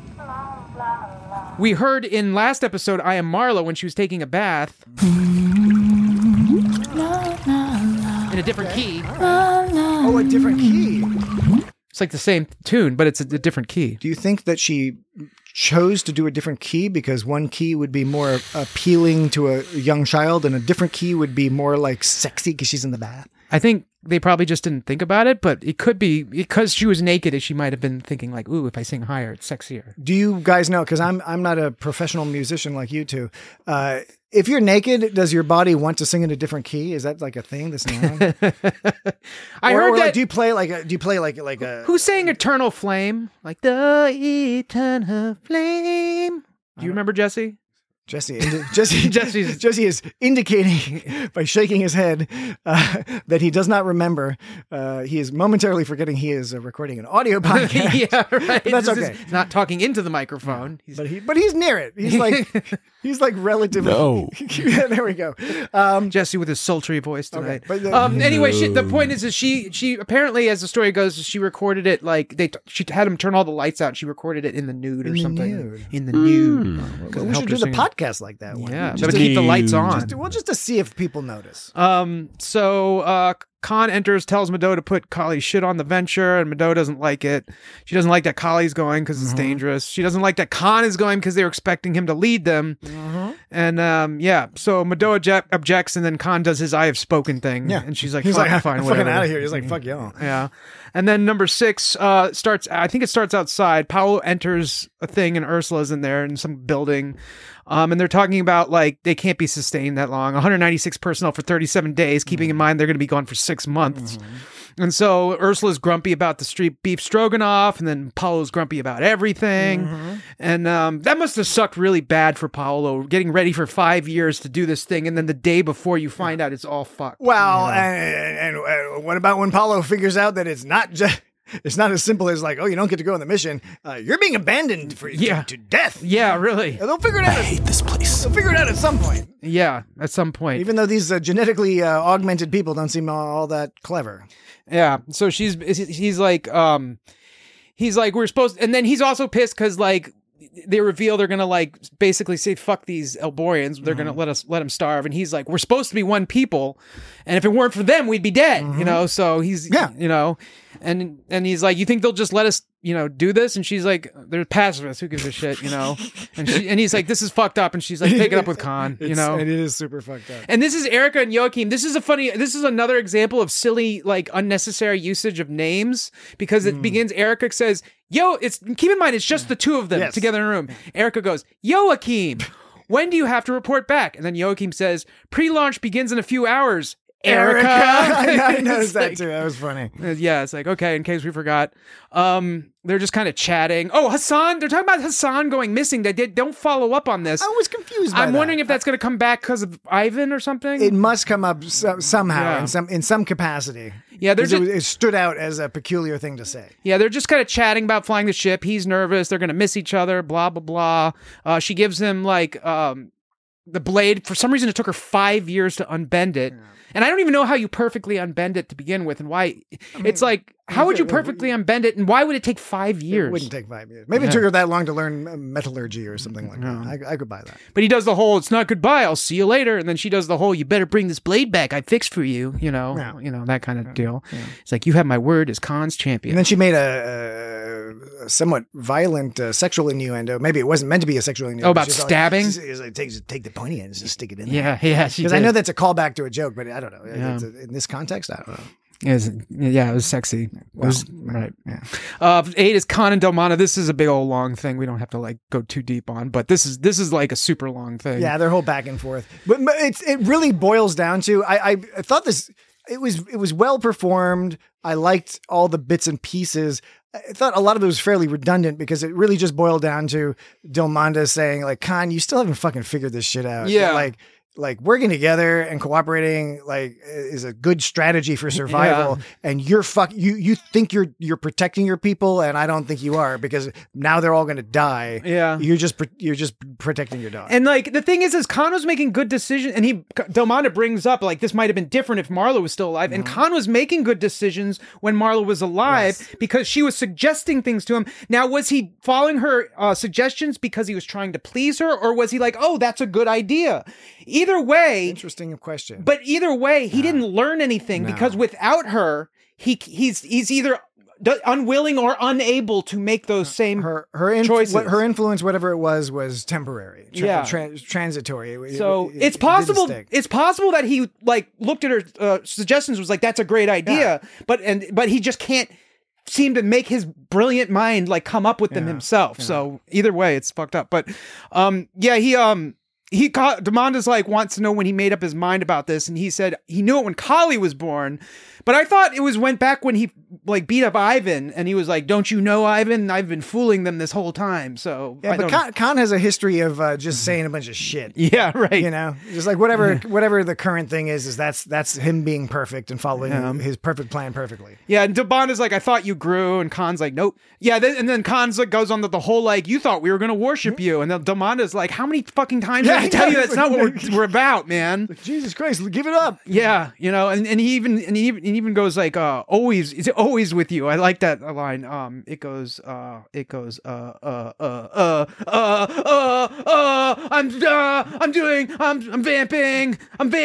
we heard in last episode, I Am Marla, when she was taking a bath. In a different key. Oh, a different key. It's like the same tune, but it's a different key. Do you think that she chose to do a different key because one key would be more appealing to a young child and a different key would be more like sexy because she's in the bath? I think they probably just didn't think about it, but it could be because she was naked, she might have been thinking like, ooh, if I sing higher, it's sexier. Do you guys know, because I'm not a professional musician like you two, if you're naked, does your body want to sing in a different key? Is that like a thing that's known? I heard that. Do you play like a? Who sang "Eternal Flame"? Like the eternal flame. Do you remember Jesse? Jesse is indicating by shaking his head that he does not remember. He is momentarily forgetting he is recording an audio podcast. Yeah, right. But that's okay. He's not talking into the microphone. But he's near it. He's like relatively. No. Yeah, there we go. Jesse with his sultry voice tonight. Okay, anyway, the point is she apparently, as the story goes, she recorded it like she had him turn all the lights out. She recorded it in the nude or something. In the nude. We should do the podcast like that one. Yeah, just to keep the lights on. Just to see if people notice. So Khan enters, tells Mado to put Kali's shit on the Venture, and Mado doesn't like it. She doesn't like that Kali's going because it's dangerous. She doesn't like that Khan is going because they're expecting him to lead them. And so Mado objects, and then Khan does his "I have spoken" thing. Yeah, and she's like, he's fine, like, fine, I'm whatever. fucking out of here. He's like, fuck y'all. Yeah. And then number 6 starts. I think it starts outside. Paolo enters a thing, and Ursula's in there in some building. And they're talking about like they can't be sustained that long. 196 personnel for 37 days, keeping in mind they're going to be gone for 6 months. And so Ursula's grumpy about the street beef stroganoff, and then Paolo's grumpy about everything. And that must have sucked really bad for Paolo, getting ready for 5 years to do this thing, and then the day before you find out it's all fucked. Well, and what about when Paolo figures out that it's not just... It's not as simple as like, oh, you don't get to go on the mission. You're being abandoned to death. Yeah, really. They'll figure it out. I hate this place. They'll figure it out at some point. Yeah, at some point. Even though these genetically augmented people don't seem all that clever. Yeah. So he's like, we're supposed, and then he's also pissed because like they reveal they're gonna like basically say fuck these Elborians. They're gonna let them starve, and he's like, we're supposed to be one people, and if it weren't for them, we'd be dead. You know. So he's you know. And he's like, you think they'll just let us, do this? And she's like, they're pacifists. Who gives a shit, And he's like, this is fucked up. And she's like, take it up with Khan, And it is super fucked up. And this is Erica and Joachim. This is another example of silly, like unnecessary usage of names, because it begins. Erica says, keep in mind, it's just the two of them together in a room. Erica goes, Joachim, when do you have to report back? And then Joachim says, pre-launch begins in a few hours. Erica. I noticed that too. That was funny. Yeah, it's like, okay, in case we forgot. They're just kind of chatting. Oh, Hassan. They're talking about Hassan going missing. They don't follow up on this. I was confused by I'm that. wondering if that's going to come back because of Ivan or something. It must come up somehow in some capacity. Yeah, it stood out as a peculiar thing to say. Yeah, they're just kind of chatting about flying the ship. He's nervous. They're going to miss each other. Blah blah blah. She gives him like the blade. For some reason, it took her 5 years to unbend it. Yeah. And I don't even know how you perfectly unbend it to begin with, and why. It's like, how would you perfectly unbend it, and why would it take 5 years? It wouldn't take 5 years. Maybe it took her that long to learn metallurgy or something like that. I could buy that. But he does the whole, it's not goodbye, I'll see you later. And then she does the whole, you better bring this blade back, I fixed for you, that kind of deal. Yeah. It's like, you have my word as Khan's champion. And then she made a somewhat violent sexual innuendo. Maybe it wasn't meant to be a sexual innuendo. Oh, about stabbing? She's like, take the pointy end and just stick it in there. Yeah. Because I know that's a callback to a joke, but I don't know. Yeah. In this context, I don't know. It was sexy. It was, right. Yeah. 8 is Khan and Delmana. This is a big old long thing. We don't have to like go too deep on, but this is like a super long thing. Yeah, their whole back and forth. But it really boils down to I thought this it was well performed. I liked all the bits and pieces. I thought a lot of it was fairly redundant because it really just boiled down to Delmanda saying like, Khan, you still haven't fucking figured this shit out. Yeah. Like working together and cooperating like is a good strategy for survival. Yeah. And you think you're protecting your people, and I don't think you are, because now they're all going to die. Yeah, you're just protecting your dog. And like the thing is Khan was making good decisions, and Delmanda brings up like this might have been different if Marla was still alive. Mm-hmm. And Khan was making good decisions when Marla was alive because she was suggesting things to him. Now, was he following her suggestions because he was trying to please her, or was he like, oh, that's a good idea? Either way, interesting question. But either way, he didn't learn anything because without her, he's either unwilling or unable to make those same choices. Her influence, whatever it was temporary. Transitory. So it's possible. It's possible that he like looked at her suggestions, was like, "That's a great idea," but he just can't seem to make his brilliant mind like come up with them himself. Yeah. So either way, it's fucked up. But Demanda's like wants to know when he made up his mind about this, and he said he knew it when Kali was born, but I thought it went back when he like beat up Ivan, and he was like, "Don't you know, Ivan? I've been fooling them this whole time." So yeah, but Khan has a history of just saying a bunch of shit. Yeah, right. Just like whatever the current thing is that's him being perfect and following his perfect plan perfectly. Yeah, and Demanda's like, "I thought you grew," and Khan's like, "Nope." Yeah, and then Khan's like goes on the whole like, "You thought we were gonna worship you," and then Demanda's like, "How many fucking times did I tell you that's not what we're about, man?" Like, Jesus Christ, give it up. Yeah, and he even goes like, "Always, is it always with you?" I like that line. It goes, I'm vamping.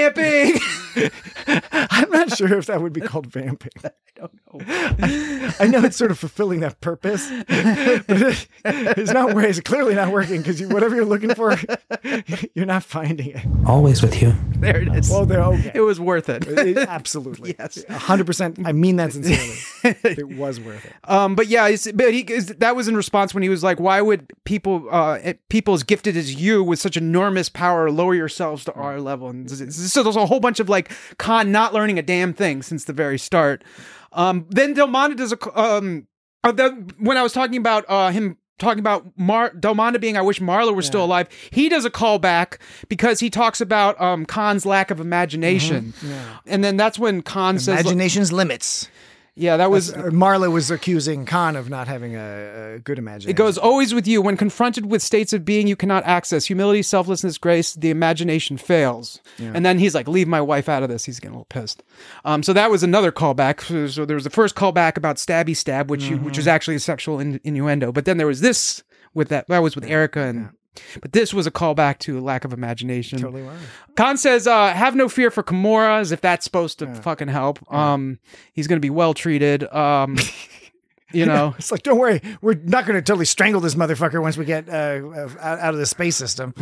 I'm not sure if that would be called vamping. I don't know. I know it's sort of fulfilling that purpose, but it's clearly not working, because whatever you're looking for, you're not finding it. Always with you. There it is. Well, okay. It was worth it. Absolutely. Yes. 100%. I mean that sincerely. It was worth it. But yeah, that was in response when he was like, why would people as gifted as you with such enormous power lower yourselves to our level? And so there's a whole bunch of like Khan not learning a damn thing since the very start. Then Delmanda does when I was talking about him talking about Delmanda being, I wish Marla were still alive, he does a callback because he talks about Khan's lack of imagination. Mm-hmm. Yeah. And then that's when Khan says imagination's limits. Yeah, that was Marla was accusing Khan of not having a good imagination. It goes, always with you. When confronted with states of being you cannot access, humility, selflessness, grace, the imagination fails. Yeah. And then he's like, leave my wife out of this. He's getting a little pissed. So that was another callback. So there was the first callback about stabby stab, which was actually a sexual innuendo. But then there was this with that was with Erica and. But this was a callback to a lack of imagination. Totally was. Khan says, have no fear for Kimura, as if that's supposed to fucking help. He's going to be well treated. It's like, don't worry, we're not going to totally strangle this motherfucker once we get out of the space system.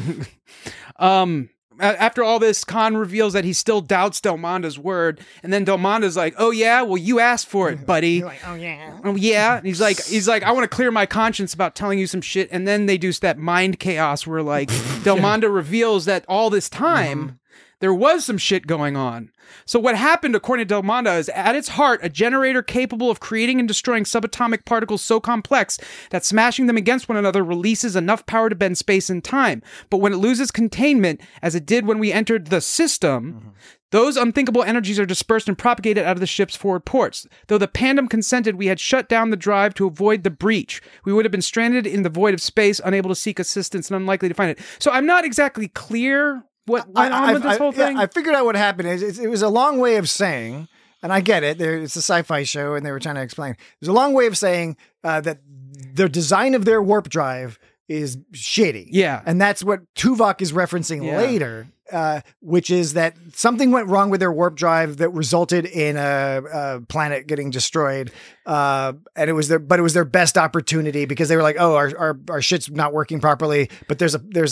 After all this, Khan reveals that he still doubts Delmanda's word, and then Delmanda's like, "Oh yeah, well you asked for it, buddy." You're like, "Oh yeah, oh yeah." And he's like, "I want to clear my conscience about telling you some shit." And then they do that mind chaos where like Delmanda reveals that all this time there was some shit going on. So what happened, according to Del Mondo, is at its heart, a generator capable of creating and destroying subatomic particles so complex that smashing them against one another releases enough power to bend space and time. But when it loses containment, as it did when we entered the system, those unthinkable energies are dispersed and propagated out of the ship's forward ports. Though the Pandem consented, we had shut down the drive to avoid the breach. We would have been stranded in the void of space, unable to seek assistance and unlikely to find it. So I'm not exactly clear what went on with this whole thing. I figured out what happened. It was a long way of saying, and I get it, it's a sci-fi show and they were trying to explain. There's a long way of saying that the design of their warp drive is shitty. Yeah. And that's what Tuvok is referencing later. Which is that something went wrong with their warp drive that resulted in a planet getting destroyed, and it was their best opportunity because they were like, oh, our shit's not working properly, but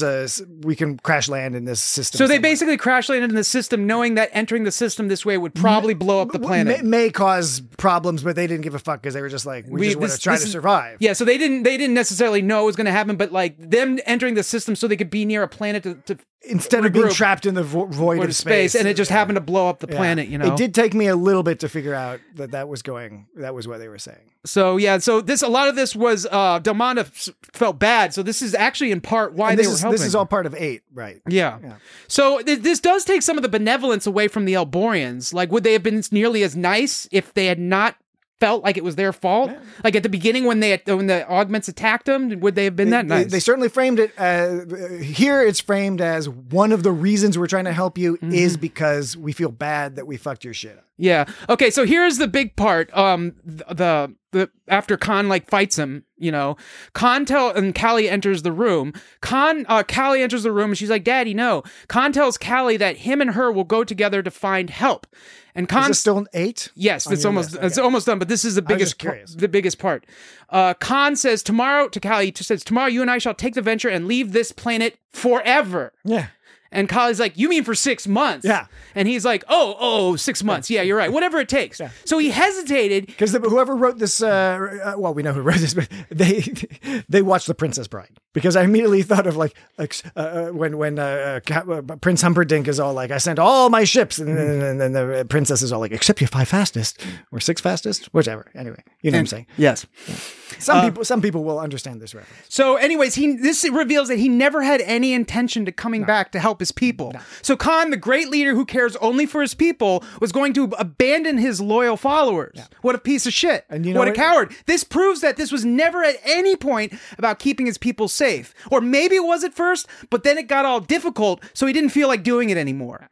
we can crash land in this system. So they basically crash landed in the system, knowing that entering the system this way would probably blow up the planet. May cause problems, but they didn't give a fuck because they were just like, we just want to try to survive. Yeah, so they didn't necessarily know it was going to happen, but like them entering the system so they could be near a planet to instead of being trapped in the void of space, and it just happened to blow up the planet. You know, it did take me a little bit to figure out that was what they were saying. So yeah, so a lot of this was Del Mondo felt bad. So this is actually in part why they were helping. This is all part of 8, right? Yeah. So this does take some of the benevolence away from the Elborians. Like, would they have been nearly as nice if they had not felt like it was their fault? Yeah. Like at the beginning when the augments attacked them, would they have been that nice? They certainly framed it here it's framed as one of the reasons we're trying to help you is because we feel bad that we fucked your shit up. Yeah. Okay, so here's the big part. The after Khan like fights him, you know, and Callie enters the room. Callie enters the room and she's like, "Daddy, no." Khan tells Callie that him and her will go together to find help. And Khan, is it still an 8? Yes, it's almost done, but this is the biggest part. Khan says tomorrow to Callie, tomorrow you and I shall take the venture and leave this planet forever. Yeah. And Kylie's like, "You mean for 6 months?" Yeah. And he's like, oh, 6 months. Yeah, you're right. Whatever it takes. Yeah. So he hesitated. Because whoever wrote this, well, we know who wrote this, but they watched The Princess Bride. Because I immediately thought of when Prince Humperdinck is all like, "I sent all my ships," and then the princess is all like, "Except your 5 fastest or 6 fastest, whichever." Anyway, you know what I'm saying? Yes. Yeah. Some people will understand this reference. So, anyways, this reveals that he never had any intention to coming back to help his people. No. So Khan, the great leader who cares only for his people, was going to abandon his loyal followers. Yeah. What a piece of shit. And what a coward. This proves that this was never at any point about keeping his people safe. Or maybe it was at first, but then it got all difficult, so he didn't feel like doing it anymore.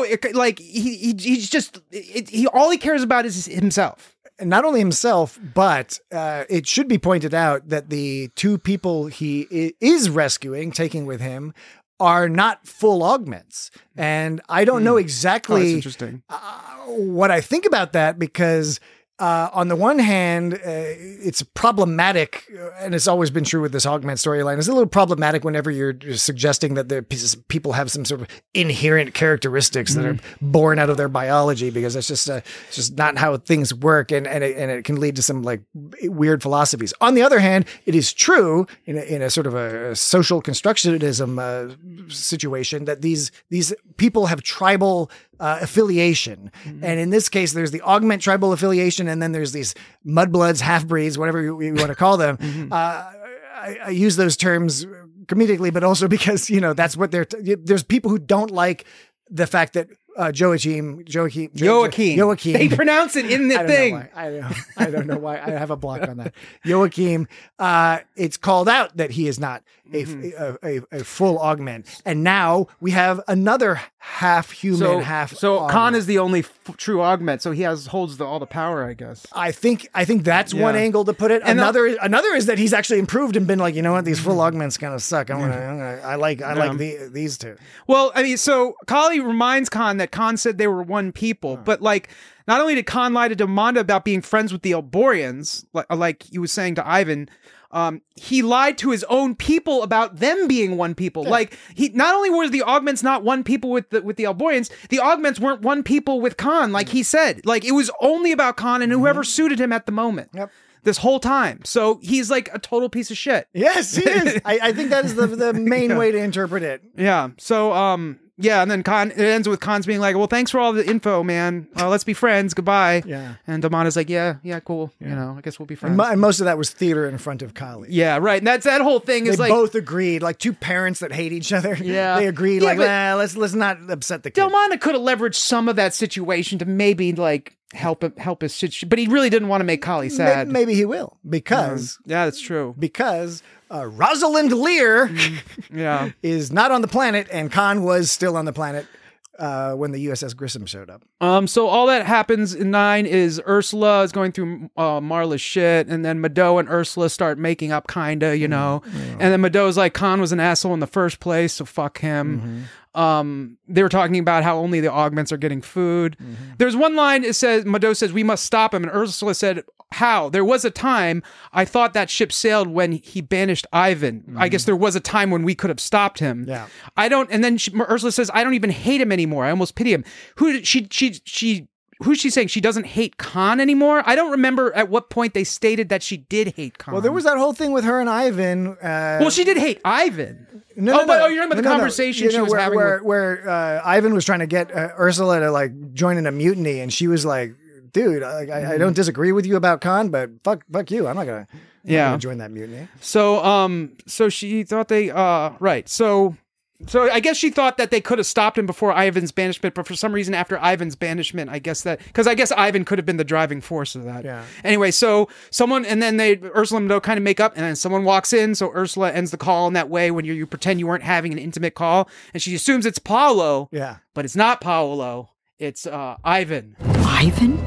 All he cares about is himself. And not only himself, but it should be pointed out that the 2 people he is rescuing, taking with him, are not full augments. And I don't know exactly what I think about that because on the one hand, it's problematic, and it's always been true with this augment storyline. It's a little problematic whenever you're suggesting that the people have some sort of inherent characteristics that are born out of their biology, because it's just not how things work, and it can lead to some like weird philosophies. On the other hand, it is true in a sort of a social constructionism situation that these people have tribal affiliation. And in this case, there's the augment tribal affiliation, and then there's these mudbloods, half-breeds, whatever you want to call them. I use those terms comedically, but also because, that's what there's people who don't like the fact that Joachim. They pronounce it in the thing. I don't know why. I have a block on that. Joachim. It's called out that he is not a full augment, and now we have another half human, half. So augment. Khan is the only true augment, so he holds all the power, I guess. I think that's one angle to put it. And another is that he's actually improved and been like, you know what, these full augments kind of suck. I like these 2. Well, I mean, so Kali reminds Khan that Khan said they were one people, but like, not only did Khan lie to Del Mondo about being friends with the Elborians, like he was saying to Ivan, he lied to his own people about them being one people. Yeah. Like, he not only were the augments not one people with the Elborians, the augments weren't one people with Khan, like he said. Like, it was only about Khan and whoever suited him at the moment. Yep. this whole time. So he's like a total piece of shit. Yes, he is. I think that is the main way to interpret it. Yeah. So, yeah, and then it ends with Khan's being like, well, thanks for all the info, man. Let's be friends. Goodbye. Yeah. And Delmonda's like, yeah, cool. You know, I guess we'll be friends. And most of that was theater in front of Kali. Yeah, right. And that's that whole thing is they like both agreed, like two parents that hate each other. Yeah. They agreed, let's not upset the kid. Delmonda could have leveraged some of that situation to maybe like help his situation, but he really didn't want to make Kali sad. Maybe he will, because yeah, that's true. Because Rosalind Lear is not on the planet, and Khan was still on the planet when the USS Grissom showed up. So all that happens in 9 is Ursula is going through Marla's shit, and then Mado and Ursula start making up, kinda, you know. And then Mado's like, Khan was an asshole in the first place, so fuck him. They were talking about how only the augments are getting food. There's one line, it says, Mado says, we must stop him, and Ursula said, how? There was a time I thought that ship sailed when he banished Ivan. I guess there was a time when we could have stopped him. Yeah. And then Ursula says, I don't even hate him anymore. I almost pity him. Who's she saying? She doesn't hate Khan anymore? I don't remember at what point they stated that she did hate Khan. Well, there was that whole thing with her and Ivan. Well, she did hate Ivan. No, you're talking about the conversation she was having where Ivan was trying to get Ursula to like join in a mutiny, and she was like, dude, I don't disagree with you about Khan, but fuck you. I'm not gonna join that mutiny. So she thought they right. So I guess she thought that they could have stopped him before Ivan's banishment, but for some reason after Ivan's banishment, because I guess Ivan could have been the driving force of that. Yeah. Anyway, so Ursula and Mado kind of make up, and then someone walks in, so Ursula ends the call in that way when you pretend you weren't having an intimate call, and she assumes it's Paolo. Yeah. But it's not Paolo. It's Ivan. Ivan?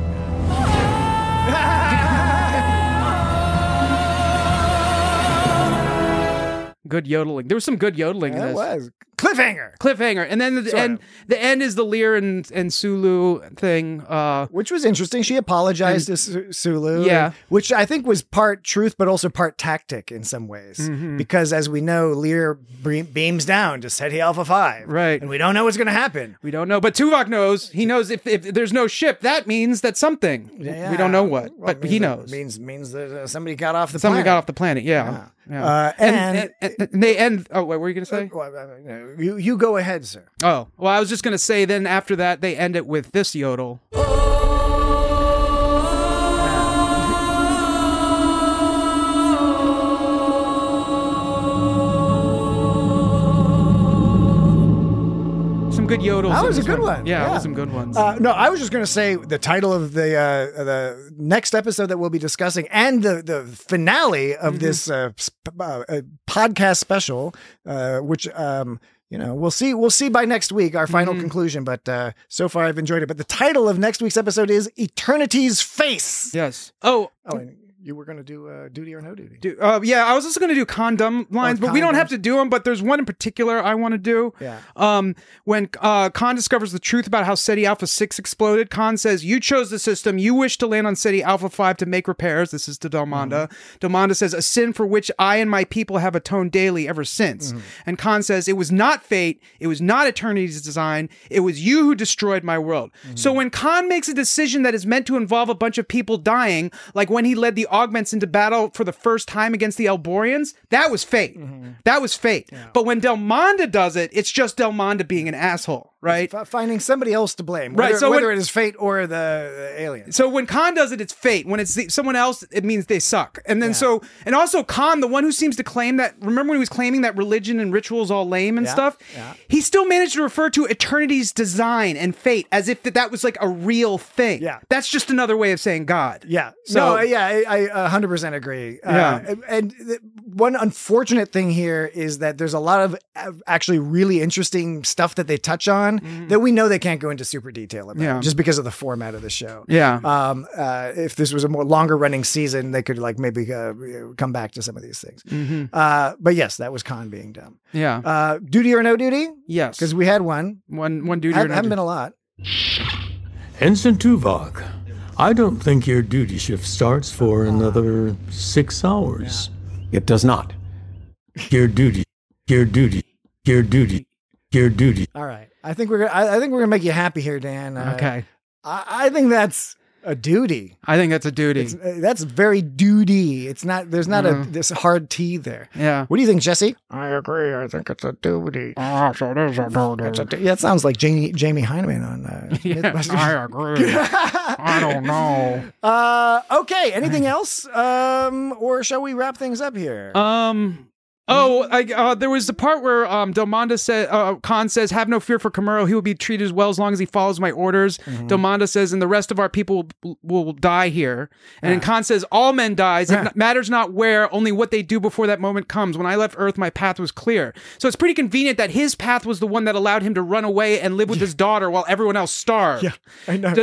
Good yodeling. There was some good yodeling in this. It was. Cliffhanger. And then the end is the Lear and Sulu thing. Which was interesting. She apologized to Sulu. Yeah. Which I think was part truth, but also part tactic in some ways. Because as we know, Lear beams down to Ceti Alpha 5. Right. And we don't know what's going to happen. We don't know. But Tuvok knows. He knows if there's no ship, that means that something. Yeah. We don't know what, but he knows. Means that somebody got off the planet. Somebody got off the planet, yeah. And they end. Oh, what were you going to say? You go ahead, sir. Oh, well, I was just going to say then after that, they end it with this yodel. Some good yodels. That was a good one. Yeah, that was some good ones. No, I was just going to say the title of the next episode that we'll be discussing and the finale of this podcast special, which we'll see by next week our final conclusion. But so far I've enjoyed it. But the title of next week's episode is Eternity's Face. Yes. Oh. And you were going to do Duty or No Duty. Yeah, I was also going to do condom lines, but we don't have to do them. But there's one in particular I want to do. Yeah. When Khan discovers the truth about how Ceti Alpha 6 exploded, Khan says, you chose the system. You wish to land on Ceti Alpha 5 to make repairs. This is to Delmonda. Delmonda says, a sin for which I and my people have atoned daily ever since. And Khan says, it was not fate. It was not Eternity's design. It was you who destroyed my world. So when Khan makes a decision that is meant to involve a bunch of people dying, like when he led the augments into battle for the first time against the Elborians, that was fate. That was fate. Yeah. But when Delmonda does it, it's just Delmonda being an asshole, right? Finding somebody else to blame, right? So whether it is fate or the aliens. So when Khan does it, it's fate. When it's someone else, it means they suck. And then and also Khan, the one who seems to claim that, remember when he was claiming that religion and rituals all lame and stuff? Yeah. He still managed to refer to Eternity's design and fate as if that was like a real thing. Yeah. That's just another way of saying God. Yeah. So, I 100% agree. Yeah. And one unfortunate thing here is that there's a lot of actually really interesting stuff that they touch on that we know they can't go into super detail about just because of the format of the show. Yeah. If this was a more longer running season, they could like maybe come back to some of these things. But yes, that was Khan being dumb. Yeah. Duty or No Duty? Yes. Because we had one. One duty or no haven't duty. been a lot. Ensign Tuvok, I don't think your duty shift starts for another 6 hours. It does not. Your duty. All right. I think we're gonna make you happy here, Dan. Okay. I think that's A duty. I think that's a duty. That's very duty. It's not. There's not this hard T there. Yeah. What do you think, Jesse? I agree. I think it's a duty. So it is a duty. Yeah, it sounds like Jamie Hyneman on. I agree. I don't know. Okay. Anything else? Or shall we wrap things up here? There was the part where Delmonda said, Khan says, "Have no fear for Kamuro. He will be treated well as long as he follows my orders." Delmonda says, "And the rest of our people will die here." And then Khan says, "All men dies. It matters not where, only what they do before that moment comes. When I left Earth, my path was clear." So it's pretty convenient that his path was the one that allowed him to run away and live with his daughter while everyone else starved. Yeah, I know.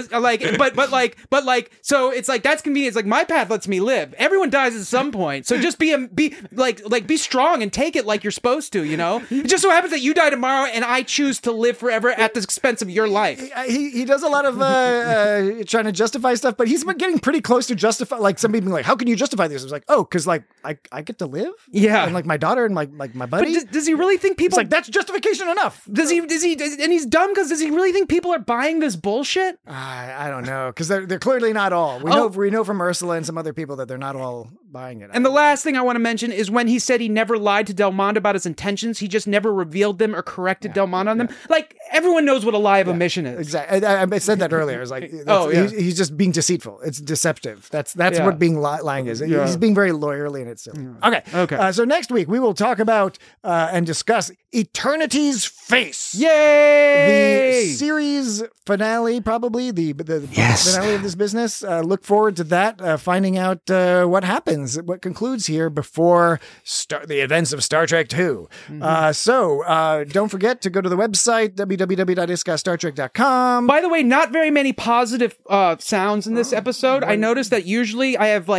So it's like that's convenient. It's like my path lets me live. Everyone dies at some point. So just be strong and take it like you're supposed to, you know? It just so happens that you die tomorrow and I choose to live forever at the expense of your life. He does a lot of trying to justify stuff, but he's been getting pretty close to justify. Like some people being like, "How can you justify this?" It's like, "Oh, because like I get to live, and like my daughter and my buddy." But does he really think people? It's like that's justification enough. Does he? And he's dumb because does he really think people are buying this bullshit? I don't know, because they're clearly not all. We know from Ursula and some other people that they're not all buying it. And the last thing I want to mention is when he said he never lied to Delmonda about his intentions, he just never revealed them or corrected Delmonda on them. Like, everyone knows what a lie of omission is. Exactly. I said that earlier. I was like, he's just being deceitful. It's deceptive. That's what being lying is. Yeah. He's being very lawyerly and it's silly. Okay. So next week we will talk about and discuss Eternity's Face. Yay! The series finale, probably the finale of this business. Look forward to that. Finding out what happens, what concludes here before the events of Star Trek 2. So don't forget to go to the website www.iscastartrek.com. By the way, not very many positive sounds in this episode. I noticed that usually I have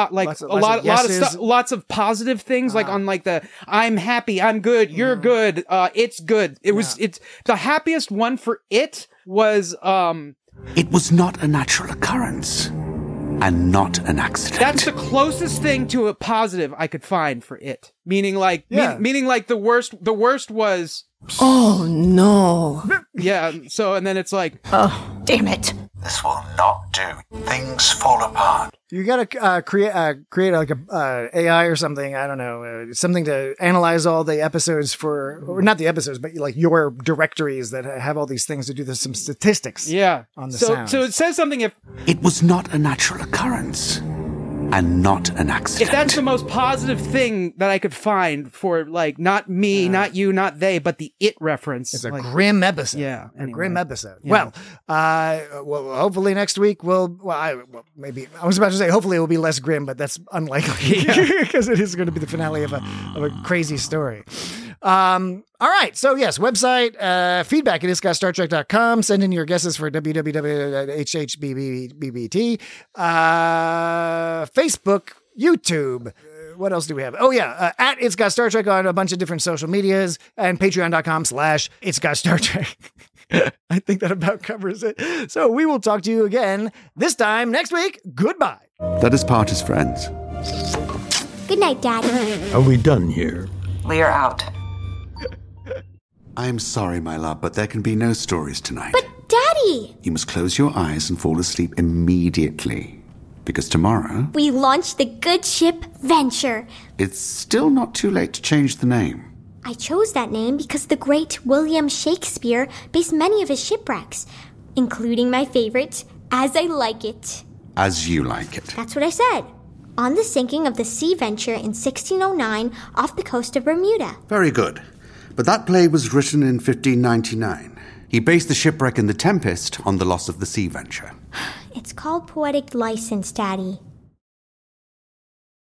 lots of positive things, like on like the "I'm happy, I'm good, you're good, it's good." It's the happiest one for it was It was not a natural occurrence and not an accident. That's the closest thing to a positive I could find for it. Meaning like the worst was, "Oh no." Yeah, so and then it's like, "Oh, damn it. This will not do. Things fall apart." You got to create like a AI or something. I don't know, something to analyze all the episodes or not the episodes, but like your directories that have all these things to do. There's some statistics. On the sound. So it says something if it was not a natural occurrence and not an accident. If that's the most positive thing that I could find for like not me, not you, not they, but the it reference. It's a grim episode. Yeah, a grim episode. Yeah. Well, hopefully next week maybe I was about to say hopefully it will be less grim, but that's unlikely because it is going to be the finale of a crazy story. All right. So yes, website, feedback at iscastartrek.com. Send in your guesses for www.hhbbt. Facebook, YouTube. What else do we have? Oh yeah. At It's Got Star Trek on a bunch of different social medias and patreon.com/It's Got Star Trek. I think that about covers it. So we will talk to you again this time next week. Goodbye. Let us part as friends. Good night, Daddy. Are we done here? We're out. I am sorry, my love, but there can be no stories tonight. But, Daddy! You must close your eyes and fall asleep immediately. Because tomorrow... we launch the Good Ship Venture. It's still not too late to change the name. I chose that name because the great William Shakespeare based many of his shipwrecks, including my favorite, As I Like It. As You Like It. That's what I said. On the sinking of the Sea Venture in 1609 off the coast of Bermuda. Very good. But that play was written in 1599. He based the shipwreck in The Tempest on the loss of the Sea Venture. It's called poetic license, Daddy.